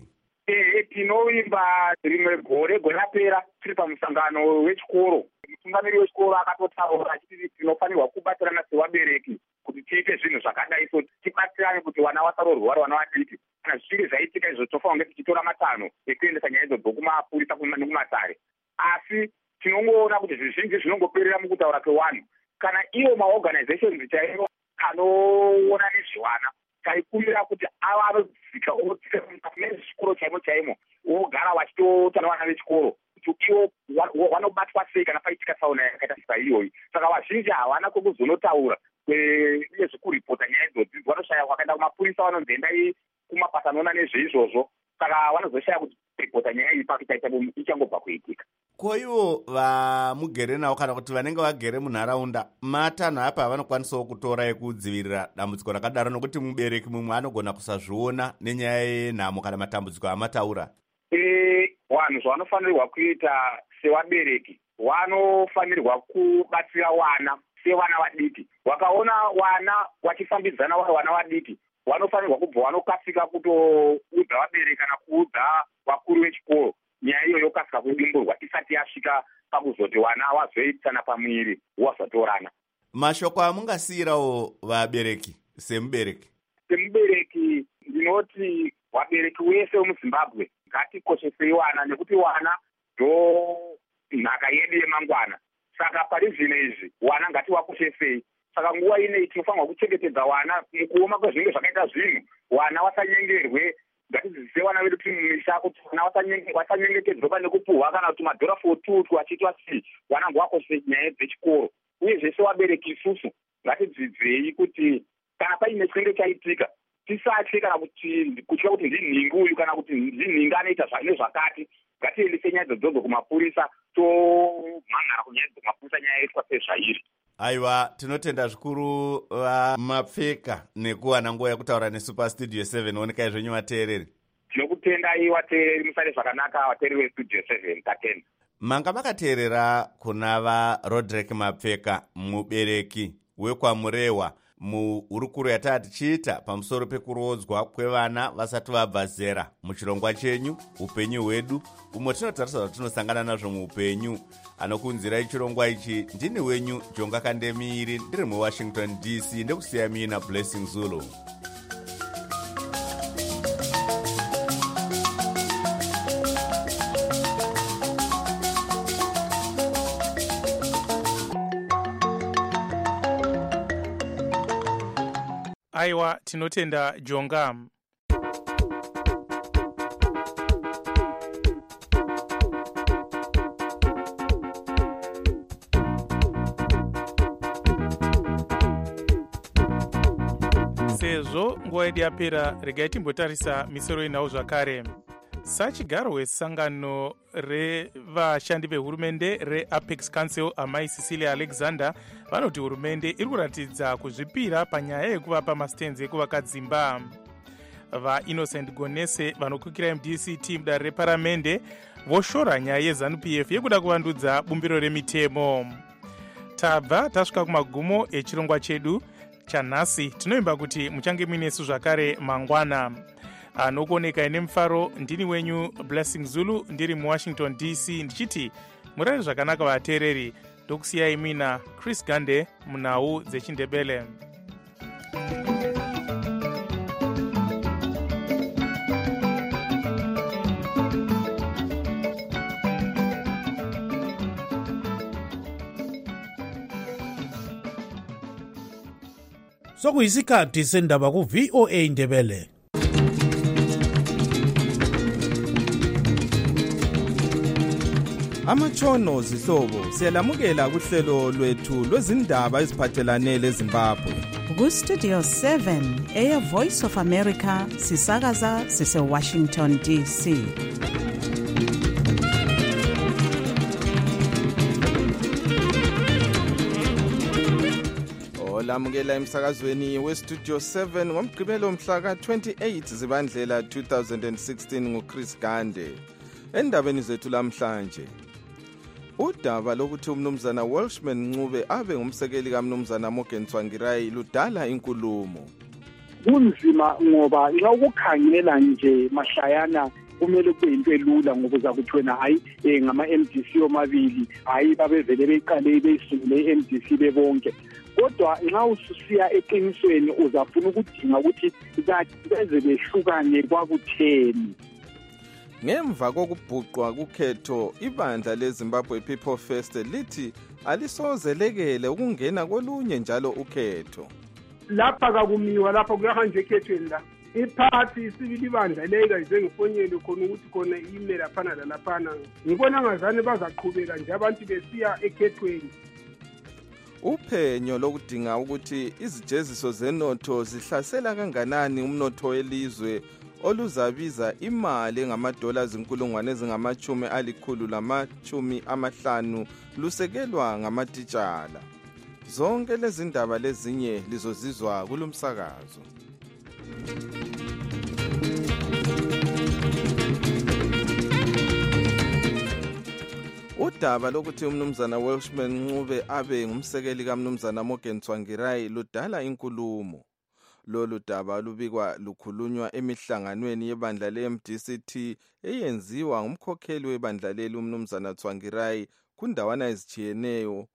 Tinoimba rimwe gore rapera tiri pamusangano wechikoro. Mutungamiri wechikoro akatotaura achiti tinofanirwa kubatirana sevabereki kuti tiite zvinhu zvakadai, so tibatirane kuti vana vasaroorwa vana vadiki. Kana zvichinge zvaitika izvo tofanira kunge tichitora matanho ekuendesa nyaya idzo kumapurisa nekumatare. Asi tinongoona kuti zvizhinji zvinongoperera mukutaura kwevanhu. Kana iwo maorganizations chaivo anoona nezvevana taikumbira kuti ava anodzika odzika nezvikoro chaimo ogara vachitotana vana vechikoro kuti ivo vanobatwa sei kana paitika tsaona yakaita saiyoyi. Saka vazhinji havana kwekuzonotaura nezvekuripota nyaya idzodzi, vanoshaya vakaenda kumapurisa vanonzi endai kumapata anoona nezveizvozvo. Saka vanozoshaya kuti kuripota nyaya iyi pakitaita ichangobva kuitika. Ko ivo vamugere navo kana kuti vanenge vagere munharaunda, matanho apa vanokwanisawo kutora ekudzivirira dambudziko rakadaro, nokuti mubereki mumwe anogona kusazviona nenyaya yenhamo kana matambudziko amataura? Vanhu zvavanofanirwa kuita sevabereki, vanofanirwa kubatsira vana sevana vadiki. Vakaona vana vachifambidzana vari vana vadiki, vanofanirwa kubva vanokasika kutoudza vabereki kana kuudza vakuru vechikoro nyaya iyo yokasika kudimburwa isati yasvika pakuzoti vana vazoitana pamwiri vazotorana. Mashoko amungasiyirawo vabereki semubereki? Semubereki ndinoti vabereki wese vemuZimbabwe ngatikoshesei vana, nekuti vana ndo nhaka yedu yemangwana. Saka pari zvino izvi vana ngativakoshesei. Saka nguva inei tinofanirwa kuchengetedza vana mukuoma kwezvinenge zvakaita zvinhu. Vana vasanyengerwe, ngatidzidzise vana vedu kuti mumisha kuti vana vasanyengetedzwa nekupuhwa kana kuti madhora fotutu achiitwa sei. Vana ngavakoshesei nyaya dzechikoro. Uye zvese vabereki isusu ngatidzidzei kuti kana paine chinenge chaitika tisatye kana kutya kuti ndinhingi uyu kana kuti ndinhingi anoita nezvakati. Ngatiendese nyaya dzodzodzo kumapurisa, tomhan'ara kunyaya dzomapurisa nyaya yaitwa sezvairi. Aiwa, tinotenda zvikuru vaMapfeka nekuwana nguva yekutaura neSuper Studio 7. Onekai zvenyu vateereri. Tinokutendai vateereri, musare zvakanaka vateereri veStudio 7 katenda. Manga makateerera kuna vaRodrick Mapfeka, mubereki wekwamurehwa, muhurukuro yataa tichiita pamusoro pekurodzwa kwevana vasati vabva zera muchirongwa chenyu upenyu hwedu, umwe tinotarisa zvatinosangana nazvo muupenyu. Anokunzirai chirongwa ichi ndini wenyu Jonga Kandemiri, ndiri muWashington DC, ndekusiya mina Blessing Zulu. Aiwa, tinotenda Jonga. Sezvo nguva yedu yapera, regai timbotarisa misoro inawo zvakare. Sachigaro wesangano revashandi vehurumende reApex Council, amai Cecilia Alexander, vanoti hurumende iri kuratidza kuzvipira panyaya yekuvapa masitenzi ekuvaka dzimba. VaInnocent Gonese vanokukira MDCT mudare reparamende voshora nyaya yeZANU-PF yekuda kuvandudza bumbiro remitemo. Tabva tasvika kumagumo echirongwa chedu chanhasi. Tinoimba kuti muchange muinesu zvakare mangwana. Anokuoneka ine mufaro, ndini wenyu Blessing Zulu, ndiri muWashington DC, ndichiti murare zvakanaka vateereri. Ndokusiyai mina Chris Gande munhau dzechiNdebele. sokuyisikhathi sendaba ku-VOA Indebele. Amatshono zihlobo siyalamukela kuhlelo lwethu lwezindaba eziphathelane leZimbabwe. Ku-Studio 7 Voice of America sisakaza sise-Washington DC. Olamukela emsakazweni we-Studio 7 ngomgqibelo mhla ka-28 Zibandlela 2016 nguChris Gande. Endabeni zethu lamhlanje, udaba lokuthi umnumzana Welshman Ncube abe ngumsekeli kamnumzana Morgan Tsvangirai ludala inkulumo. Kunzima ngoba nxa ukukhangela nje mahlayana kumele kuyinto elula ngokuza kuthi wena hayi ngama-MDC omabili hayi babevele beqale beyisungule MDC bebonke. Kodwa nxa ususiya eqinisweni uzafuna ukudinga ukuthi beze behlukane kwakutheni. Ngemva kokubhuqwa kukhetho, ibandla leZimbabwe People First lithi alisozelekele ukungena kolunye njalo ukhetho. Lapha kakumiwa lapha kuyahanjwa ekhethweni la. Iphathi isibili ibandla leka izengifonyele khona ukuthi khona ime laphana lalaphana. Ngibona ngazane bazaqhubeka nje abantu besiya ekhethweni. Uphenyo lokudinga ukuthi izijeziso zenotho zihlasela kanganani umnotho welizwe oluzabiza imali engama$150 lusekelwa ngamatitshala. Zonke lezi ndaba lezinye lizozizwa kulumsakazo. Udaba lokuthi umnumzana Welshman Ncube abe ngumsekeli kamnumzana Morgan Tsvangirai ludala inkulumo. Lolu daba lubikwa lukhulunywa emihlanganweni yebandla le-MDCT eyenziwa ngumkhokheli webandla leli umnumzana Tsvangirai kundawana ezijiyeneyo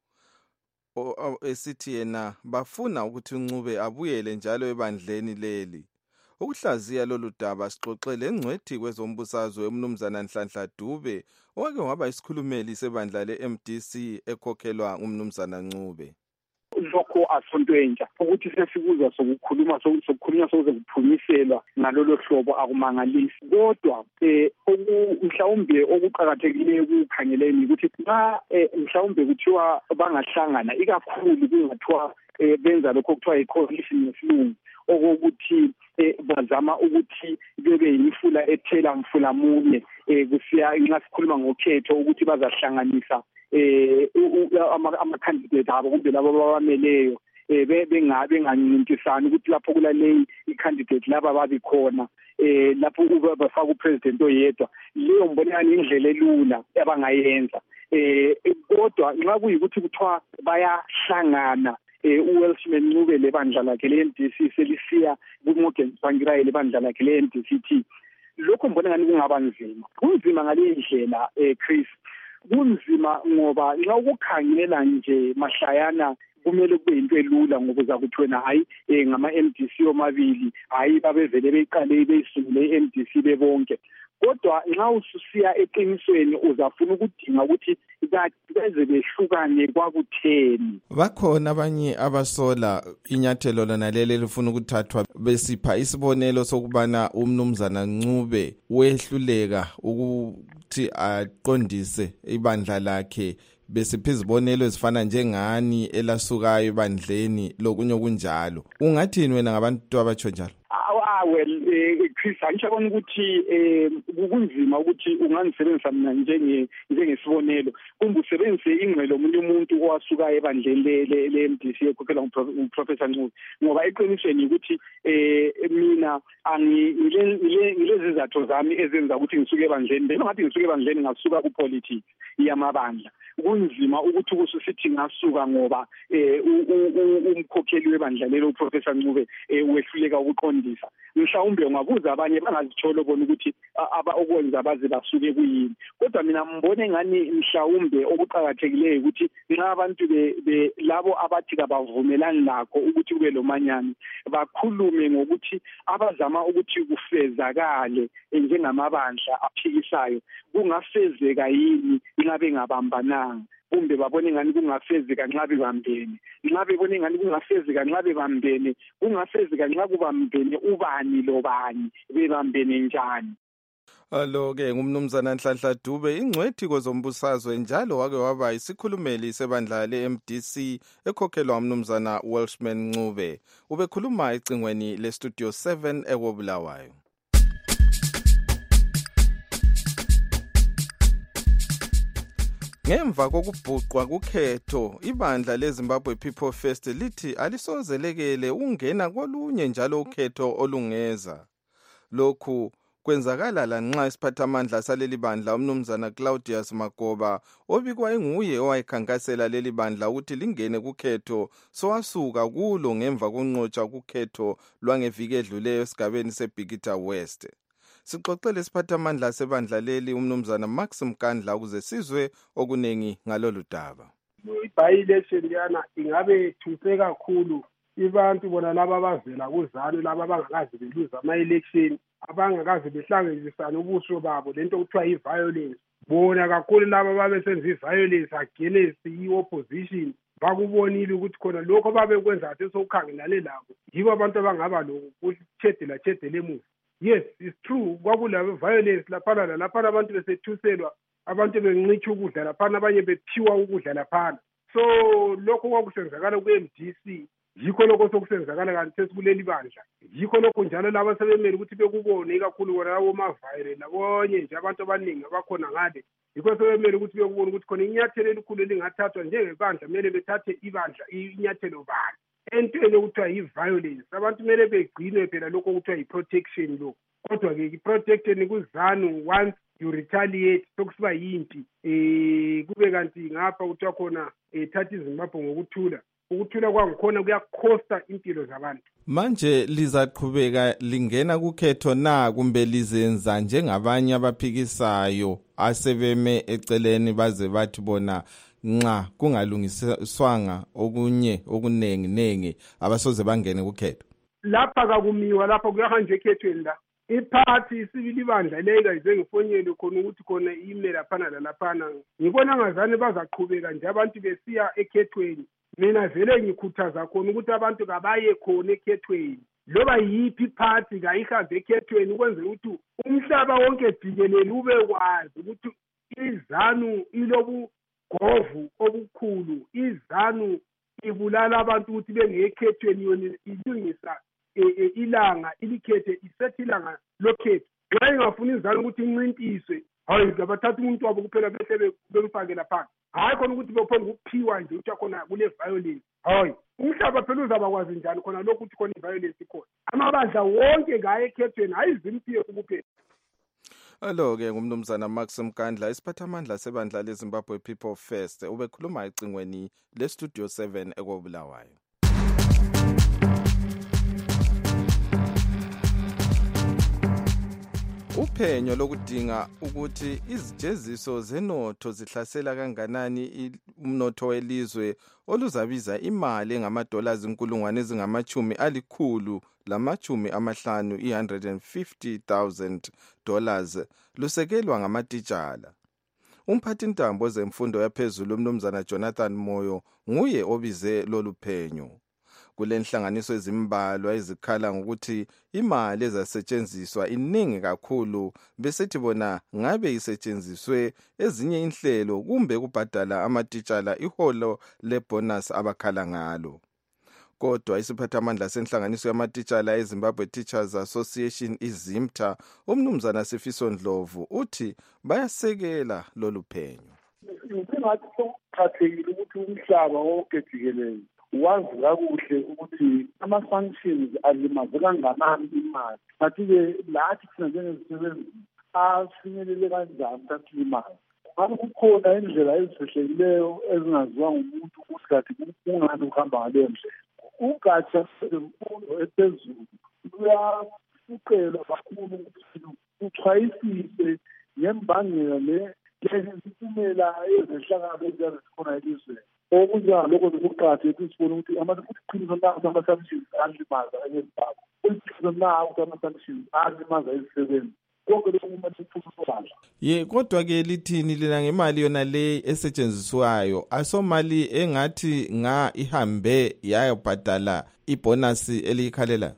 esithi yena bafuna ukuthi uNcube abuyele njalo ebandleni leli. Ukuhlaziya lolu daba sixoxe lengcwethi kwezombusazwe umnumzana Nhlanhla Dube owake waba isikhulumeli sebandla le-MDC ekhokhelwa umnumzana Ncube. Lokho asonto entsha ukuthi sesikuzwa sokukhulunywa sokuphumiselwa ngalolo hlobo akumangalisi. Kodwa mhlawumbe okuqhakathekileyo ukukhangeleni ukuthi nxa mhlawumbe kuthiwa bangahlangana ikakhulu kungathiwa benza lokho kuthiwa yi-coalition ngesilungu okokuthi bazama ukuthi bebe yimfula ethela mfula munye kusiya nxa sikhuluma ngokhetho ukuthi bazahlanganisa ama-candidate abo kumbe labo abameleyo bengancintisani ukuthi lapho kulaleyi i-candidate laba babi khona lapho bafaka upresident oyedwa. Leyo mbonekani indlela elula abangayenza. Kodwa nxa kuyikuthi kuthiwa bayahlangana uWelshman Ncube lebandla lakhe le-MDC selisiya kuMorgan Tsvangirai lebandla lakhe le-MDCT, lokho mbonekani kungaba nzima. Kunzima ngaleyi ndlela Chris. Kunzima ngoba nxa ukukhangela nje mahlayana kumele kuyinto elula ngokuza kuthi wena hayi ngama-MDC omabili hayi babevele beqale beyisungule MDC bebonke. Kodwa nxa ususiya eqinisweni uzafuna ukudinga ukuthi beze behlukane kwakutheni. Bakhona abanye abasola inyathelo lona leli lifuna ukuthathwa besipha isibonelo sokubana umnumzana Ncube wehluleka ukuthi aqondise ibandla lakhe besipha izibonelo ezifana njengani elasukayo ebandleni lokunye okunjalo. Ungathini wena ngabantu abatsho njalo? Chris, angicabanga ukuthi kunzima ukuthi unganisebenzisa mina njengesibonelo. Kumbe usebenzise ingqelo omunye umuntu owasuka ebandleni le-MDC ekhokhelwa nguProfessor Ncube, ngoba eqinisweni ukuthi mina ngilezi zatho zami ezenza ukuthi ngisuke ebandleni. Bengathi ngisuke ebandleni ngasuka kupolitics yamabandla. Kunzima ukuthi kususithi ngasuka ngoba umkhokheli webandla lelo uProfessor Ncube wehluleka ukuqondisa. Mhlawumbe ungabuza abanye bangazitsholo bona ukuthi okwenza baze basuke kuyini. Kodwa mina mbone ngani mhlawumbe okuqhakathekileyo ukuthi nxa abantu labo abathi kabavumelani lakho ukuthi kube lomanyano bakhulume ngokuthi abazama ukuthi kufezakale njengamabandla aphikisayo kungafezeka yini ingabe ngabambananga. kumbe babone ngani kungafezi kanxa bebambene nxa bebone ngani kungafezi kanxa bebambene kungafezi kanxa kubambene ubani lobani bebambene njani. Alo-ke ngumnumzana Nhlanhla Dube, ingcwethi kwezombusazwe njalo wake waba isikhulumeli sebandla le-MDC ekhokhelwa umnumzana Welshman Ncube. Ubekhuluma ecingweni le-Studio 7 eKobulawayo. Ngemva kokubhuqwa kukhetho, ibandla leZimbabwe People First lithi alisozelekele ungena kolunye njalo ukhetho olungeza. Lokhu kwenzakala lanxa isiphathamandla saleli bandla umnumzana Claudius Magoba obikwa enguye owayekhankasela leli bandla ukuthi lingene kukhetho sowasuka kulo ngemva konqotsha kukhetho lwangeviki edluleyo esigabeni seBikita West. Sixoxele isiphathamandla sebandla leli umnumzana Max Mkandla ukuze sizwe okunengi ngalolu daba. I-by-election yana ingabe thuse kakhulu ibantu bona laba abavela kuzalo laba abangakazi beluza ama-election abangakazi behlanganisane ubuso babo lento okuthiwa i-violence bona kakhulu laba babesenza i-violence against i-opposition bakubonile ukuthi khona lokho babekwenza athi sokukhangelane labo yibo abantu abangaba lokuthedela emuva. Yes, it's true, kwakulabo violence laphana nalaphana abantu besethuselwa abantu bencitsha ukudla laphana abanye bethiwa ukudla laphana. So lokho kwakusenzakala ku-MDC yikho lokho sokusenzakala kanti sesikuleli bandla yikho lokho njalo laba sebemele ukuthi bekubone ikakhulu bona labo mavayire labonye nje abantu abaningi abakhona ngale yikho sebemele ukuthi bekubone ukuthi khona inyathelo elikhulu elingathathwa njengebandla kumele bethathe ibandla inyathelo bani entweni okuthiwa yi-violence abantu kumele begcinwe phela lokho okuthiwa yi-protection lo kodwa-ke i-protection kuzanu once you retaliate sokusiba yimpi kube kanti ngapha kuthiwa khona thatha iZimbabwe ngokuthula ukuthula kwangikhona kuyakhosta impilo zabantu. Manje lizaqhubeka lingena kukhetho na kumbe lizenza njengabanye abaphikisayo asebeme eceleni baze bathi bona nxa kungalungiswanga okunye okunengi abasoze bangene kukhetho? Lapha kakumiwa lapha kuyahanjwa ekhethweni la iphathi isibili ibandla leyika izengifonyele khona ukuthi khona ime laphana lalaphana ngibona ngazane bazaqhubeka nje abantu besiya ekhethweni. Mina vele ngikhuthaza khona ukuthi abantu kabaye khona ekhethweni loba yiphi iphathi kayihambe ekhethweni ukwenzela ukuthi umhlaba wonke jikelele ube kwazi ukuthi iZanu ilobugovu obukhulu, iZanu ibulala abantu ukuthi bengekhethweni yona ilungisa ilanga ilikhethe isethi ilanga lokhetho. Nxa ingafuni iZanu ukuthi incintiswe hayi ngabathatha umuntu wabo kuphela behle bemfake lapha hayi khona ukuthi bephonga ukuphiwa nje ukuthi khona kule violence hayi umhlaba phela uzabakwazi njani khona lokho ukuthi khona i-violence ikhona amabandla wonke ngaye ekhethweni hayi izimpiye kuphela. Alo-ke ngumnumzana Max Mkandla isiphathamandla sebandla leZimbabwe People First ubekhuluma ecingweni le-Studio 7 eKobulawayo. Uphenyo lokudinga ukuthi izijeziso zenotho zihlasela kanganani umnotho welizwe oluzabiza imali engama-dollars inkulungwane ezingama-150,000 $150,000 lusekelwa ngamatitshala. Umphathintambo wezemfundo yaphezulu umnumzana Jonathan Moyo nguye obize lolu phenyo. Kule nhlanganiso ezimbalwa ezikhala ngokuthi imali ezasetshenziswa iningi kakhulu besithi bona ngabe isetshenziswe ezinye inhlelo kumbe kubhadala amatitshala iholo lebonus abakhala ngalo. Kodwa isiphathamandla senhlanganiso yamatitshala eZimbabwe Teachers Association iZIMTA umnumzana Sifiso Ndlovu uthi bayasekela lolu phenyo. Ingathi sokuphathekile ukuthi umhlaba wonke jikelele wazi kakuhle ukuthi ama-sanctions alimaze kangakanani imali ngathi-ke lathi thina njengezisebenzi afinyelele kanjani kathi imali ngabe kukhona indlela ezihlekileyo ezingaziwa ngumuntu ukuthi kathi kungani ukuhamba ngaleyo ndlela. Ugatsha lwemfundo ephezulu luyafuqelwa kakhulu ukuthi luchwayisise ngembangela lezimphumela ezehlakalo eziyabe zikhona elizweni. Okunjalokho zokuqhatha ukuthi sibone ukuthi iqiniso na ukuthi ama-sanctions alimaza eZimbabwe, iqiniso na ukuthi ama-sanctions alimaza izisebenzi. konke lokhu kumele kuphumelele. Ye kodwa ke lithini lina ngemali yona le esetshenziswayo asomali engathi nga ihambe yayobhadala ibonus eliyikhalela?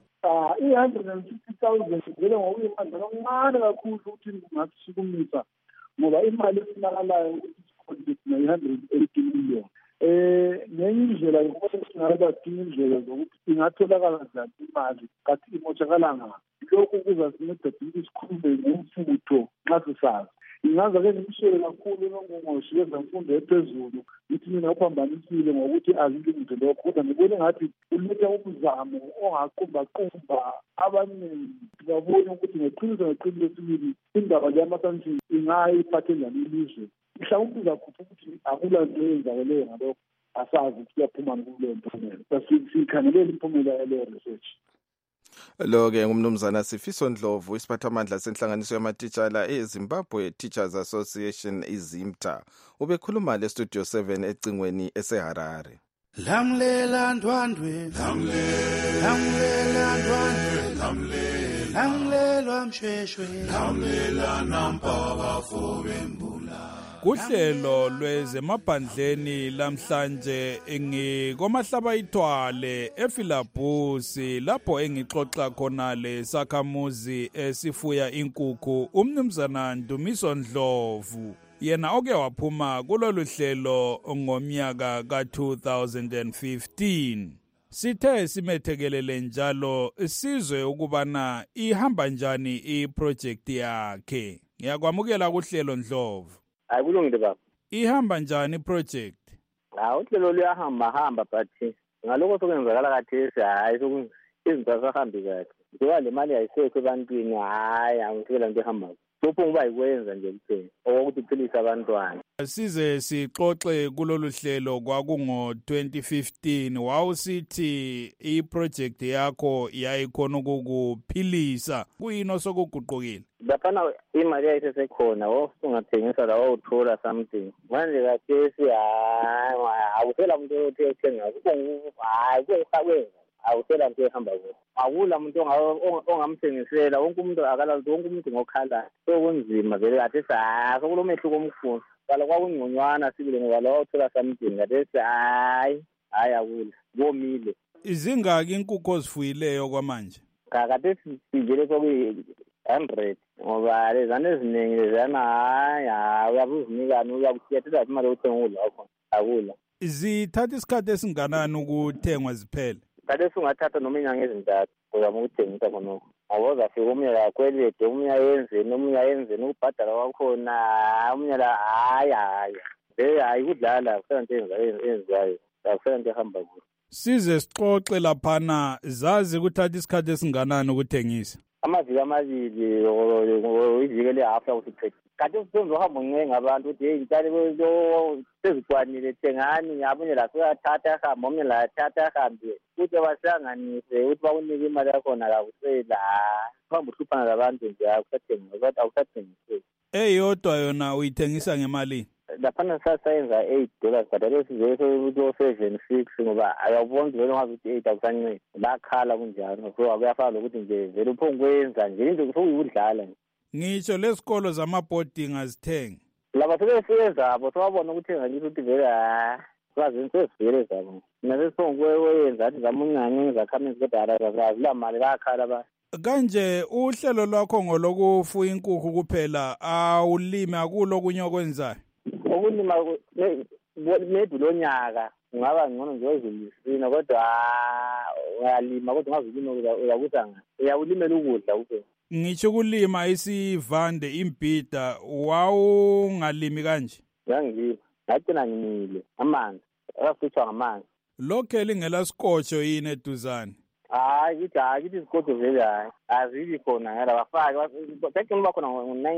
150,000 vele ngokuyimali kancane kakhulu ukuthi ngasukumisa ngoba imali efunakalayo ukuthi sikhonde na 180 million. Nenye indlela yokuthi singabadinga indlela zokuthi ingatholakala njani imali kathi imoshakala ngaphi. Lokhu kuzasinceda ukuthi sikhulume ngomfutho nxa sisazi. Ingaza ke ngimshele kakhulu nongqongqoshe wezemfundo ephezulu ukuthi mina uphambanisile ngokuthi azilungile lokho, kodwa ngibone ngathi uletha umzamo ongaqumbaqumba abaningi babone ukuthi ngeqiniso lesibili indaba yama-sanctions ingayiphathe njani ilizwe. Mhlawumbe uzakhupha ukuthi akula nto eyenzakeleyo ngalokho, asazi ukuthi kuyaphuma kuleyo mphumela. Sikhangelela imphumela yaleyo research. Lo-ke ngumnumzana Sifiso Ndlovu, isiphathamandla senhlanganiso yamatitshala eZimbabwe Teachers Association iZIMTA. Ubekhuluma le-Studio 7 ecingweni eseHarare. Lamlela ndwandwe, lamlela ndwandwe, lamlela mshweshwe, lamlela nampaba fobembula. Kuhlelo lwezemaphandleni lamhlanje ngikomahlaba ithwale eFilabusi lapho engixoxa khona lesakhamuzi esifuya inkukhu umnumzana Ndumiso Ndlovu. Yena oke waphuma kulolu hlelo ngomnyaka ka-2015. Sithe simethekelele njalo sizwe ukubana ihamba njani iproject yakhe. Ngiyakwamukela kuhlelo Ndlovu. Akulungile baba. Ihamba njani iproject? Uhlelo luyahamba but ngalokho sokwenzakala kathesi hayi izinto azisahambi kahle. Njengoba le mali ayisekho ebantwini hayi angithela into ehambayo. Lokho ngiba yikwenza nje kuphela ukuthi kuphilise abantwana. Size sixoxe kulolu hlelo kwakungo-2015 wawusithi iproject yakho yayikhona ukukuphilisa. Kuyini osokuguqukile? Laphana imali yayisesekhona ungathengisa la wawuthola something. Manje kathesi awusela umuntu othe ethenga hayi kwenza awusela umuntu ehamba kude. Akula umuntu ongamthengisela, wonke umuntu akalazi, wonke umuntu ngokhala. Sokunzima vele kathesi sokulomehluko omkhulu. Kala kwakungconywana sibile ngoba la wawuthola something kathesi hayi akula komile. Izingaki inkukhu ozifuyileyo kwamanje? Kathesi sivele sokuyi-100 ngoba lezana eziningi lezana hayi uyabuzinikani uyakuthiyathela imali yokuthenga ukudla khona akula. Zithatha isikhathi esinganani ukuthengwa ziphele? Kathesi ungathatha noma inyanga ezintathu uzama ukuthengisa khonokho. Ngoba uzafika omunye lakwelede, omunye ayenzeni ukubhadala kwakhona, omunye la hayi kudlala akusela nto enziwayo, akusela nto ehamba kuhle. Size sixoxe laphana, zazi kuthatha isikhathi esinganani ukuthengisa? Amaviki amabili iviki elihafu yakusiqeda. Kathesi uzohamba uncenga abantu ukuthi hey ngitshale sezikwanile thengani, abunye la suyathatha ahambe, omunye la athatha ahambe, ukuthi abahlanganise ukuthi bakunike imali yakhona kakusela. Uhamba uhluphana labantu nje awusathengiseki. Eyodwa yona uyithengisa ngemali? Laphana sayenza $8 but sizwe so-76 ngoba ayawubona vele ungazi ukuthi 8 akusancedi. Bakhala kunjalo so akuyafana lokuthi nje vele uphongwenza nje into sokuyudlala nje. Ngisho lesikolo zamabhoding azithengi. Laba sebefike zabo sewabona ukuthenga nje ukuthi vele sazenze sivele zabo. Mina sesongwenza athi zamuncane ngizakhamisa kodwa azila mali bakhala ba. Kanje uhlelo lwakho ngolokufuya inkukhu kuphela awulime akulo kunye okwenzayo? Ukulima maybe lo nyaka ungaba ngcono nje ozilisina kodwa uyalima kodwa ungazulima uyakuza ngani uyawulimela ukudla kuphela. Ngitsho ukulima isivande imbhida wawungalimi kanje? Ngangilima ngagcina ngimile amanzi akasitshwa ngamanzi. Lokho lingela sikotsho yini eduzane? Kithi izikotsho vele azibi khona ngala bafake sekhe ngiba khona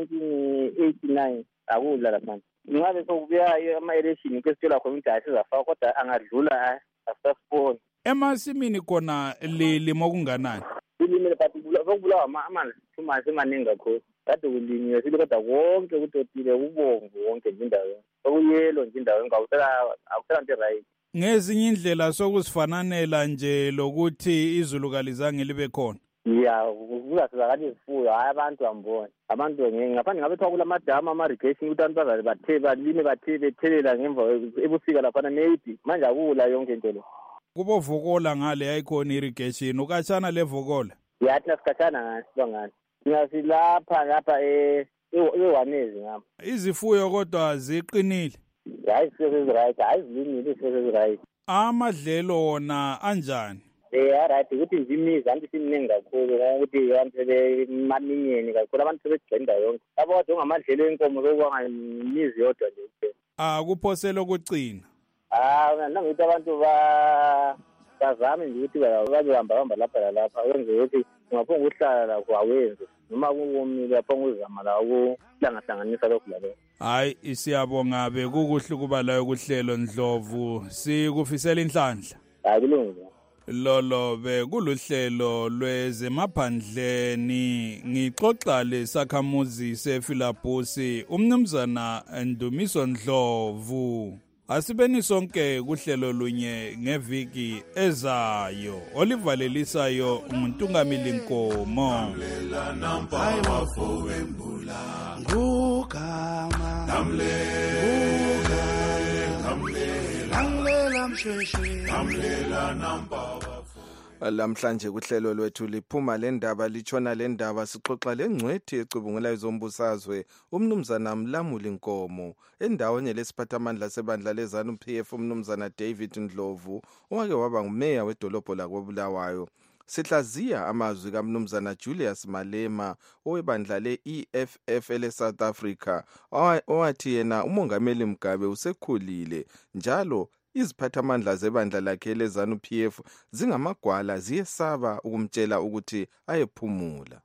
ngo-1989 akudla lapha. Ngabe sokubuya ama-election kesitshela khona ukuthi asizafaka kodwa angadlula asasifoni. Emasimini khona lilimo kunganani? Silimile but sokubulawa amanzi semaningi kakhulu. Kade kulinyiwe sile kodwa konke kutotile kubomvu wonke nje indawo. Okuyelo nje indawo akusela nto right. Ngezinye indlela sokusifananela nje lokuthi izulu kalizange libe khona. ya kuzasizakala izifuyo hayi abantu amboni abantu ngaphandle ngabe kuthiwa kulamadama ama-irrigation ukuthi abantu balime bethelela ngemva ebusika laphana maybe manje akula yonke into lo kubo Vukola ngale yayikhona irrigation ukatshana le Vukola ya thina sikhatshana ngani sibangani ngasilapha ewanezi ngapha izifuyo kodwa ziqinile hayi izifuyo seziright hayi zilimile izifuyo seziright amadlelo wona anjani right ukuthi nje imizi anti siningi kakhulu ngokuthi abantu sebemaminyeni kakhulu abantu sebegcenda yonke labo kodwa ongamadlelo enkomo zokuba imizi yodwa nje kuphosela ukucina nangithi abantu bazame nje ukuthi babehamba lapha lalapha wenze ukuthi ungaphonga ukuhlala la kwawenze noma kuwomile aphonga uzama la ukuhlangahlanganisa lokhu lalo hayi siyabonga bekukuhle kuba layo kuhlelo Ndlovu sikufisela inhlanhla hayi kulungile lolo bekuluhlelo lwezemaphandleni ngixoxa lesakhamuzi seFilabusi umnumzana Ndumiso Ndlovu asibeni sonke kuhlelo lunye ngeviki ezayo olivalelisayo uMntungamili Nkomo hayi wafowembula ngugama namlela mshweshwe namlela nampaba lamhlanje kuhlelo lwethu liphuma lendaba litshona lendaba sixoxa lengcwethi ecubungula izombusazwe umnumzana Mlamuli Nkomo endaweni lesiphathamandla sebandla lezanu PF umnumzana David Ndlovu owake waba ngumeya wedolobho lakoBulawayo sihlaziya amazwi kaMnumzana Julius Malema owebandla le-EFF le-South Africa owathi yena umongameli Mugabe usekhulile njalo iziphathamandla zebandla lakhe lezanu PF zingamagwala ziyesaba ukumtshela ukuthi ayephumula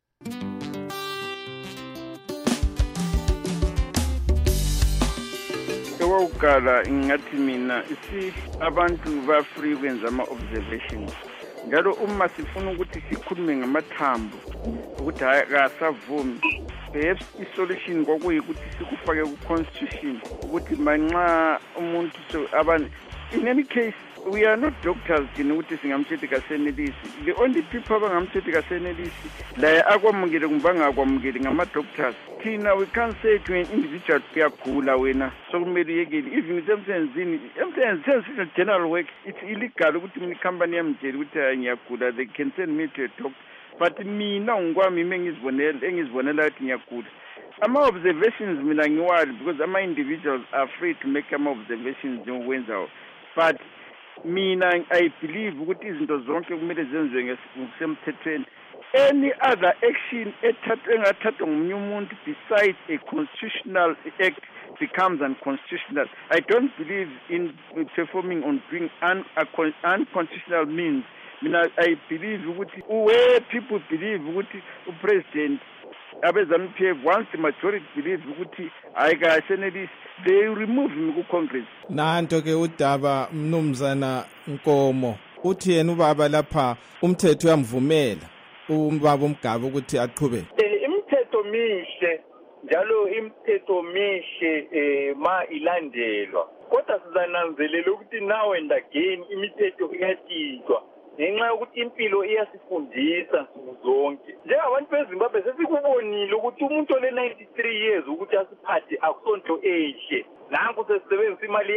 okokuqala ngingathi mina abantu ba-free kwenza ama-observations njalo uma sifuna ukuthi sikhulume ngamathambo ukuthi akasavumi perhaps isolution kwakuyikuthi sikufake ku-constitution ukuthi manxa umuntu in any case we are not doctors ukuthi singamthethi kasenelisi the only people abangamthethi kasenelisi la akwamukele kumbe angakwamukeli ngama-doctors thina we can't say to an individual uyagula wena sokumele uyekele even emsebenzini general work it's illegal ukuthi mina ikhampani yamtshela ukuthi ngiyagula they can send me to a doctor but mina ngokwami engizibonela ukuthi ngiyagula ama-observations mina ngiwali because ama-individuals are free to make ama-observations njengokwenzayo but mina I believe ukuthi izinto zonke kumele zenziwe ngokusemthethweni any other action engathathwa ngomunye umuntu besides a constitutional act becomes unconstitutional. I don't believe in performing on doing unconstitutional means. I believe where people believe president abezanu PF once the majority believe ukuthi ayikasenelisi they remove him ku Congress. Nanto ke udaba Mnumzana Nkomo uthi yena ubaba lapha umthetho uyamvumela ubaba uMgabe ukuthi aqhubeke. Imithetho mihle njalo imithetho mihle ma ilandelwa kodwa sizananzelela ukuthi now and again imithetho iyatshintshwa ngenxa yokuthi impilo iyasifundisa nsuku zonke njengabantu beZimbabwe sesikubonile ukuthi umuntu ole-93 years ukuthi asiphathe akusonto ehle nanku sesisebenzisa imali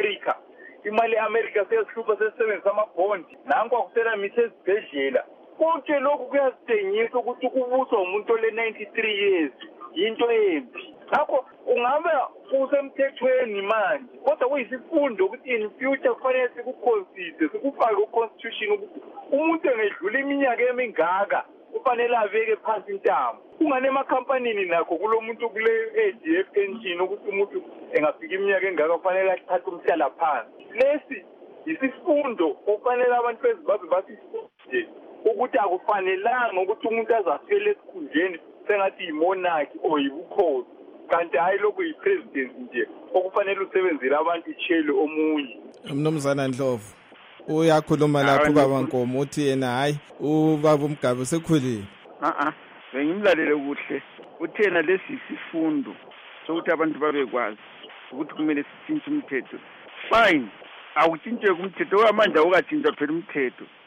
ye-America siyasihlupha sesisebenzisa amabhondi nanku akuselamisa ezibhedlela konke lokhu kuyasitshengisa ukuthi ukubuswa umuntu ole-93 years yinto embi ngakho ungabe usemthethweni manje kodwa kuyisifundo ukuthi in future kufanele sikukhonsiste sikufake ku-constitution ukuthi umuntu engedlula iminyaka emingaka kufanele abeke phansi intambo kungane emakhampanini nakho kulo muntu kule-ADF pension ukuthi umuntu engafika iminyaka engaka kufanele athathe umhlala phansi lesi yisifundo kufanele abantu beZimbabwe basifunde ukuthi akufanelanga ukuthi umuntu azafele esikhundleni sengathi yimonarchy or yibukhosi kanti hayi lokhu yi-president nje okufanele usebenzele abantu itshelo omunye. Mnumzana Ndlovu uyakhuluma lapho baba Nkomo uthi yena hayi ubaba uMgabe usekhulile. Bengimlalele kuhle uthi yena lesi isifundo sokuthi abantu babekwazi ukuthi kumele sitshintshe umthetho fine awutshintshwe kumthetho manje awukatshintshwa phela umthetho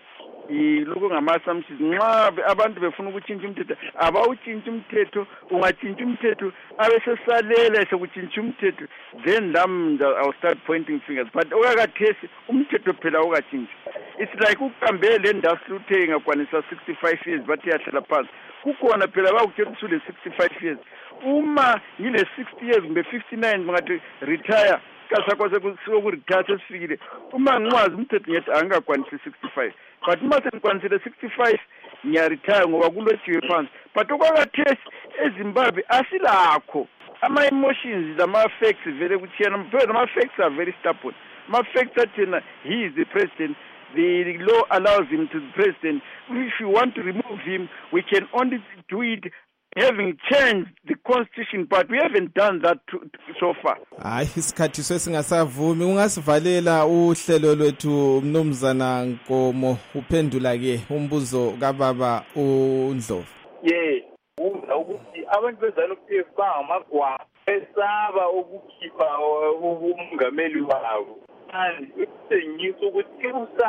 lokho ngama-assumptions nxa abantu befuna ukutshintsha umthetho abawutshintsha umthetho ungatshintsha umthetho abesesalela sekutshintsha umthetho then I'll start pointing fingers but okakathesi umthetho phela ukatshintshi it's like ukuqambe le ndasi uthe ngakwanisa 65 years bathi yahlala phansi kukhona phela bakuthetha usule 65 years uma ngile 60 years kumbe 59 bangathi retire kasakho sekuretire sesifikile uma ngiwazi umthetho ngiyathi angakwanisi 65 but uma sengikwanisile 65 ngiyaretire ngoba kulotshiwe phansi but okwakathesi eZimbabwe asilakho ama-emotions lama-facts vele kuthiyana ama-facts are very stubborn ama-facts athena he is the president. The law allows him to be president. If you want to remove him, we can only do it having changed the constitution, but we haven't done that so far. Hayi isikhathi sesingasavumi ungasivalela uhlelo lwethu mnumzana Nkomo uphendula ke umbuzo kababa uNdlovu. Ukuthi abantu beZANU-PF bangamagwala esaba ukukhipha umongameli wabo. Sengisa ukuthi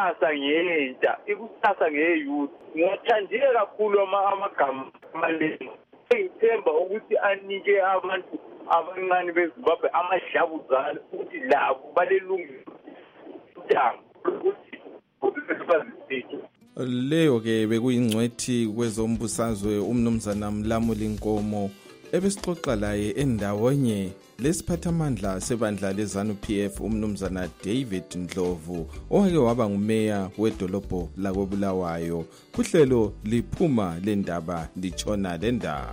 ikusasa ngeyouth ngiwathandile kakhulu amagama amalelo ngithemba ukuthi anike abantu abancane beZimbabwe amadlabuzane ukuthi labo balelungile leyo ke bekuyingcwethi kwezombusazwe umnumzana Mlamuli Nkomo ebesixoxa laye endawonye lesiphathamandla sebandla leZANU-PF umnumzana David Ndlovu owake waba ngumeya wedolobho lakoBulawayo kuhlelo liphuma lendaba litshona lendaba.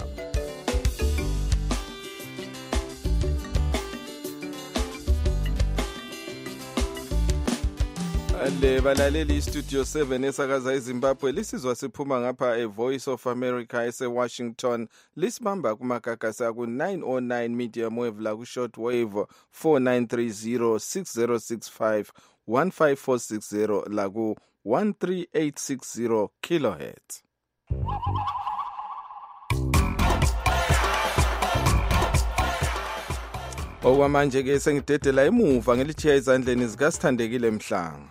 Le balaleli Studio 7 esakaza eZimbabwe lisizwa siphuma ngapha eVoice of America eseWashington lisibamba kumagagasa ku909 medium wave la ku short wave 4930 6065 15460 la ku 13860 kilohertz. Okwamanje ke sengidedela emuva ngelithiya izandleni zikaSithandekile Mhlanga.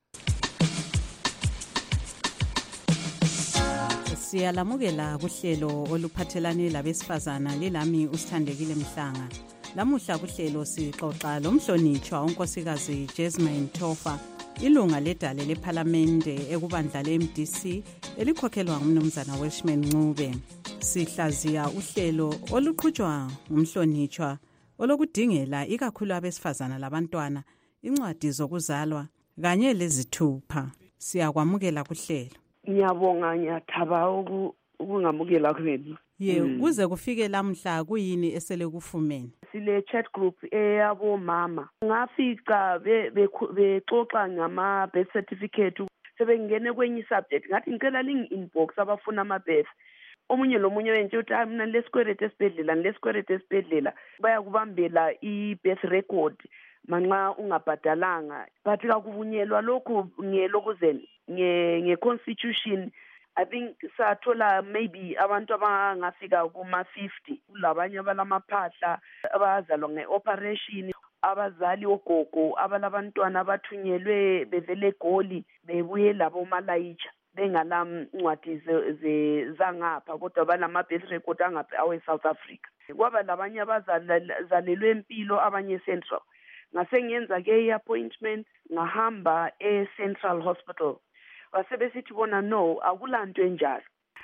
Siyalamukela kuhlelo oluphathelane labesifazana lelami uSithandekile Mhlanga. Lamuhla kuhlelo sixoxa lomhlonitshwa unkosikazi Jasmine Tofa, ilunga ledale lePhalamende ekubandla leMDC elikhokhelwa ngumnumzana Welshman Ncube. Sihlaziya uhlelo oluqhutshwa ngumhlonitshwa olokudingela ikakhulu abesifazana labantwana incwadi zokuzalwa kanye lezithupha. Siyakwamukela kuhlelo. Ngiyabonga ngiyathaba ukungamukela kwenu. Kuze kufike lamhla kuyini esele kufumene? Sile chat group eyabomama. Ngafika bexoxa ngama birth certificate. Sebengene kwenye subject ngathi ngicela lingi-inbox abafuna ama-birth. Omunye lomunye wentshela ukuthi mina nilesikweleti esibhedlela bayakubambela i-birth record manxa ungabhadalanga but kakuvunyelwa lokhu ngelokuze nge-constitution. I think sathola maybe abantu abangafika kuma-50 kulabanye abalamaphahla abazalwa nge-operation, abazali ogogo abalabantwana abathunyelwe bevele eGoli bebuye labo malayitsha bengala ncwadi zangapha kodwa banama-birth record angapha awe-South Africa. Kwaba labanye abazalelwe empilo abanye Central. Ngase ngiyenza-ke i-appointment ngahamba e-Central Hospital. Basebesithi bona no akulanto enjalo.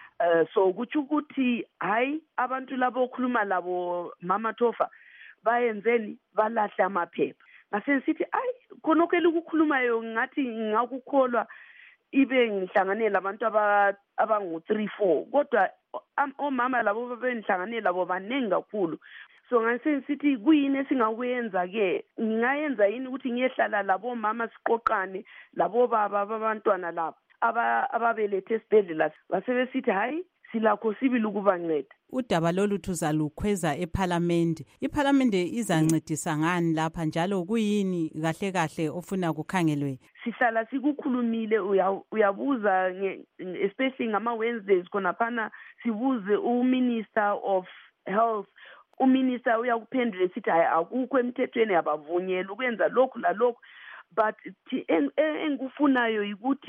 So kutsho ukuthi hayi abantu labo okhuluma labo Mama Tofa bayenzeni balahle amaphepha. Ngase ngithi hayi khonokho ukukhulumayo ngathi ngakukholwa ibe ngihlanganele abantu abangu 3-4 kodwa omama labo babengihlanganele labo baningi kakhulu. So ngase ngithi kuyini esingakwenza ke ngingayenza yini ukuthi ngiyehlala labo mama siqoqane labo baba babantwana labo ababelethe esibhedlela. Basebesithi hayi silakho sibili ukubanceda. Udaba lolu tuzalukhweza ePhalamende. IPhalamende izancedisa ngani lapha njalo kuyini kahle kahle ofuna kukhangelwe? Sihlala sikukhulumile uyabuza especially ngama Wednesdays khona phana sibuze uMinister of Health. Uminister uyakuphendula sithi hayi akukho emthethweni yabavunyela ukwenza lokhu la lokhu but engikufunayo ukuthi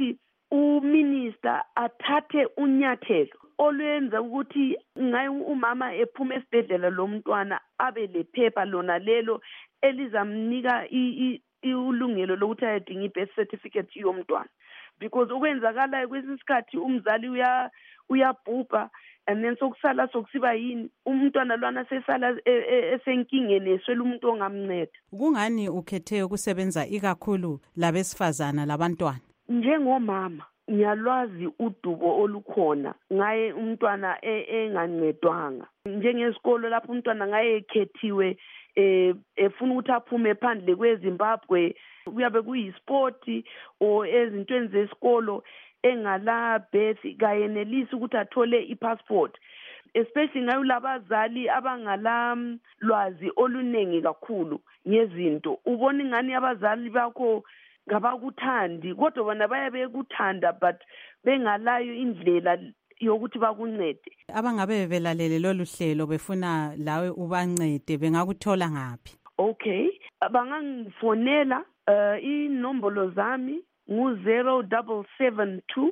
uminister athathe unyathelo olwenza ukuthi ngaye umama ephuma esibhedlela lo mntwana abe lephepha lona lelo elizamnika ulungelo lokuthi ayedinga i-birth certificate yomntwana, because okwenzakalayo kwesinye isikhathi umzali uyabhubha and then sokusala sokusiba yini umntwana lwana sesala esenkingeni eswela umuntu ongamnceda. Kungani ukhethe ukusebenza ikakhulu labesifazana labantwana? Njengomama ngiyalwazi udubo olukhona ngaye umntwana engancedwanga, njengesikolo lapho umntwana ngaye ekhethiwe efuna ukuthi aphume phandle kweZimbabwe, kuyabe kuyisport o ezintweni zesikolo engala birth kayenelisi ukuthi athole i-passport, especially ngayo labazali abangala lwazi olunengi kakhulu ngezinto. Ubona ingani abazali bakho ngabakuthandi kodwa bona bayabe bekuthanda but bengalayo indlela yokuthi bakuncede. Abangabe belalele lolu hlelo befuna lawe ubancede bengakuthola ngaphi? Okay, bangangifonela inombolo zami ngu-0772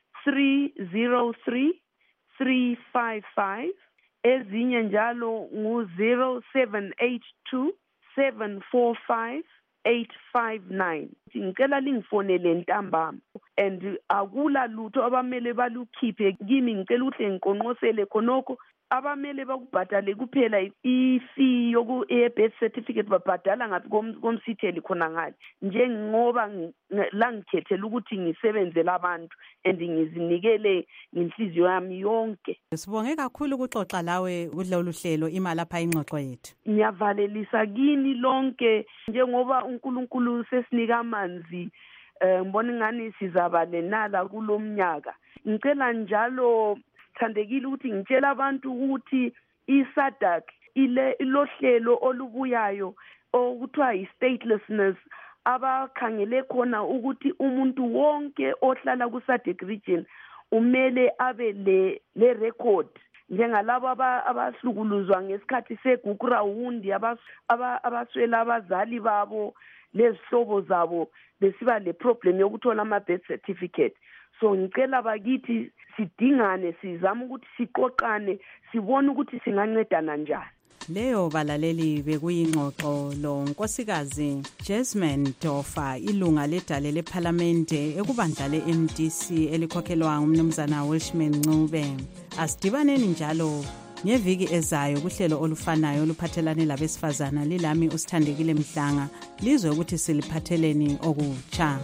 303 355, ezinye njalo ngu-0782 745 859. Ngicela lingifonele ntambama and akula lutho abamele balukhiphe kimi, ngicela ukuthi ngiqonqosele khonokho abamele bakubhadale kuphela i-fee ye-birth certificate babhadala ngaphi komsitheli khona ngale, njengoba la ngikhethela ukuthi ngisebenzele abantu and ngizinikele ngenhliziyo yami yonke. Sibonge kakhulu ukuxoxa lawe kulolu hlelo imali lapha ingxoxo yethu. Ngiyavalelisa kini lonke njengoba uNkulunkulu sesinika amanzi, ngibona ngani sizaba lenala kulomnyaka. Ngicela njalo thandekile ukuthi ngitshela abantu ukuthi iSADC ilohlelo olubuyayo okuthiwa yi-statelessness, abakhangele khona ukuthi umuntu wonke ohlala ku-SADC region umele abe le record njengalabo abahlukuluzwa ngesikhathi segugurawundi, abaswela abazali babo lezihlobo zabo besiba le problem yokuthola ama-birth certificate. So ngicela bakithi sidingane, sizama ukuthi siqoqane, sibone ukuthi singancedana njani. Leyo balaleli bekuyingxoxo lo Nkosikazi Jasmine Dofa, ilunga ledale leParlamente ekubandla le-MDC elikhokhelwa ngumnumzana Welshman Ncube. Asidibaneni njalo ngeviki ezayo kuhlelo olufanayo oluphathelane labesifazana. Lilami uSithandekile Mhlanga, lizwe ukuthi siliphatheleni okutsha.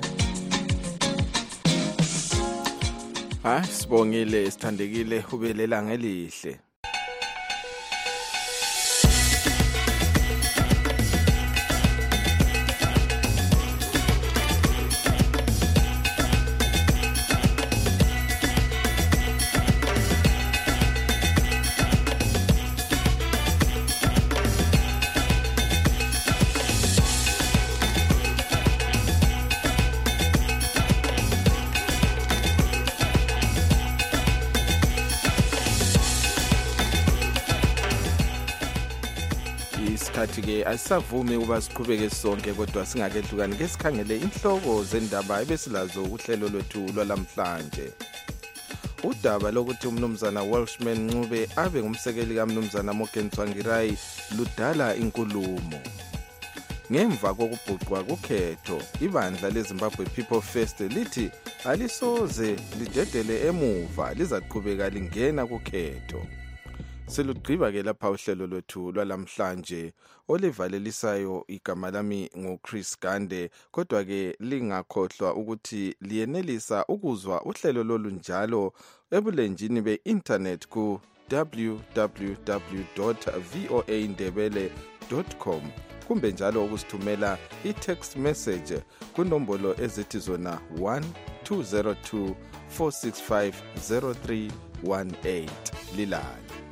Sibongile Sithandekile, ubelela ngelihle. Isikhathi-ke asisavumi ukuba siqhubeke sonke, kodwa singakehlukani ke sikhangele inhloko zendaba ebesilazo kuhlelo lwethu lwalamhlanje. Udaba lokuthi umnumzana Welshman Ncube abe ngumsekeli kaMnumzana Morgan Tsvangirai ludala inkulumo. Ngemva kokubhuqwa kukhetho, ibandla leZimbabwe People First lithi alisoze lidedele emuva, lizaqhubeka lingena kukhetho. Selugqiba ke lapha uhlelo lwethu lwalamhlanje olivalelisayo. Igama lami nguChris Gande, kodwa ke lingakhohlwa ukuthi liyenelisa ukuzwa uhlelo lolu njalo ebulenjini be-internet ku www.voaindebele.com, kumbe njalo ukusithumela i-text message kunombolo ezithi zona 1202 465 0318. Lilali.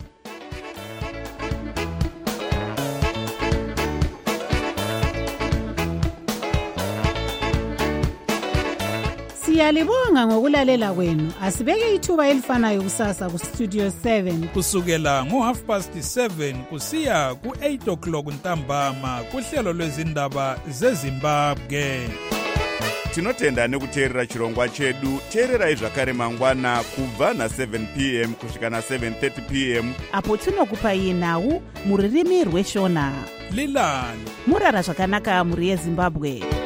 Siyalibonga ngokulalela kwenu. Asibeke ithuba elifanayo kusasa ku Studio 7 kusukela ngo7:30 kusiya ku8 o'clock ntambama kuhlelo lwezindaba zeZimbabwe. tinotenda nekuteerera chirongwa chedu. teererai zvakare mangwana kubva na7 p.m. kusvika na7:30 p.m. apo tinokupai nhau muririmi rweshona. lilani murara zvakanaka muri yezimbabwe.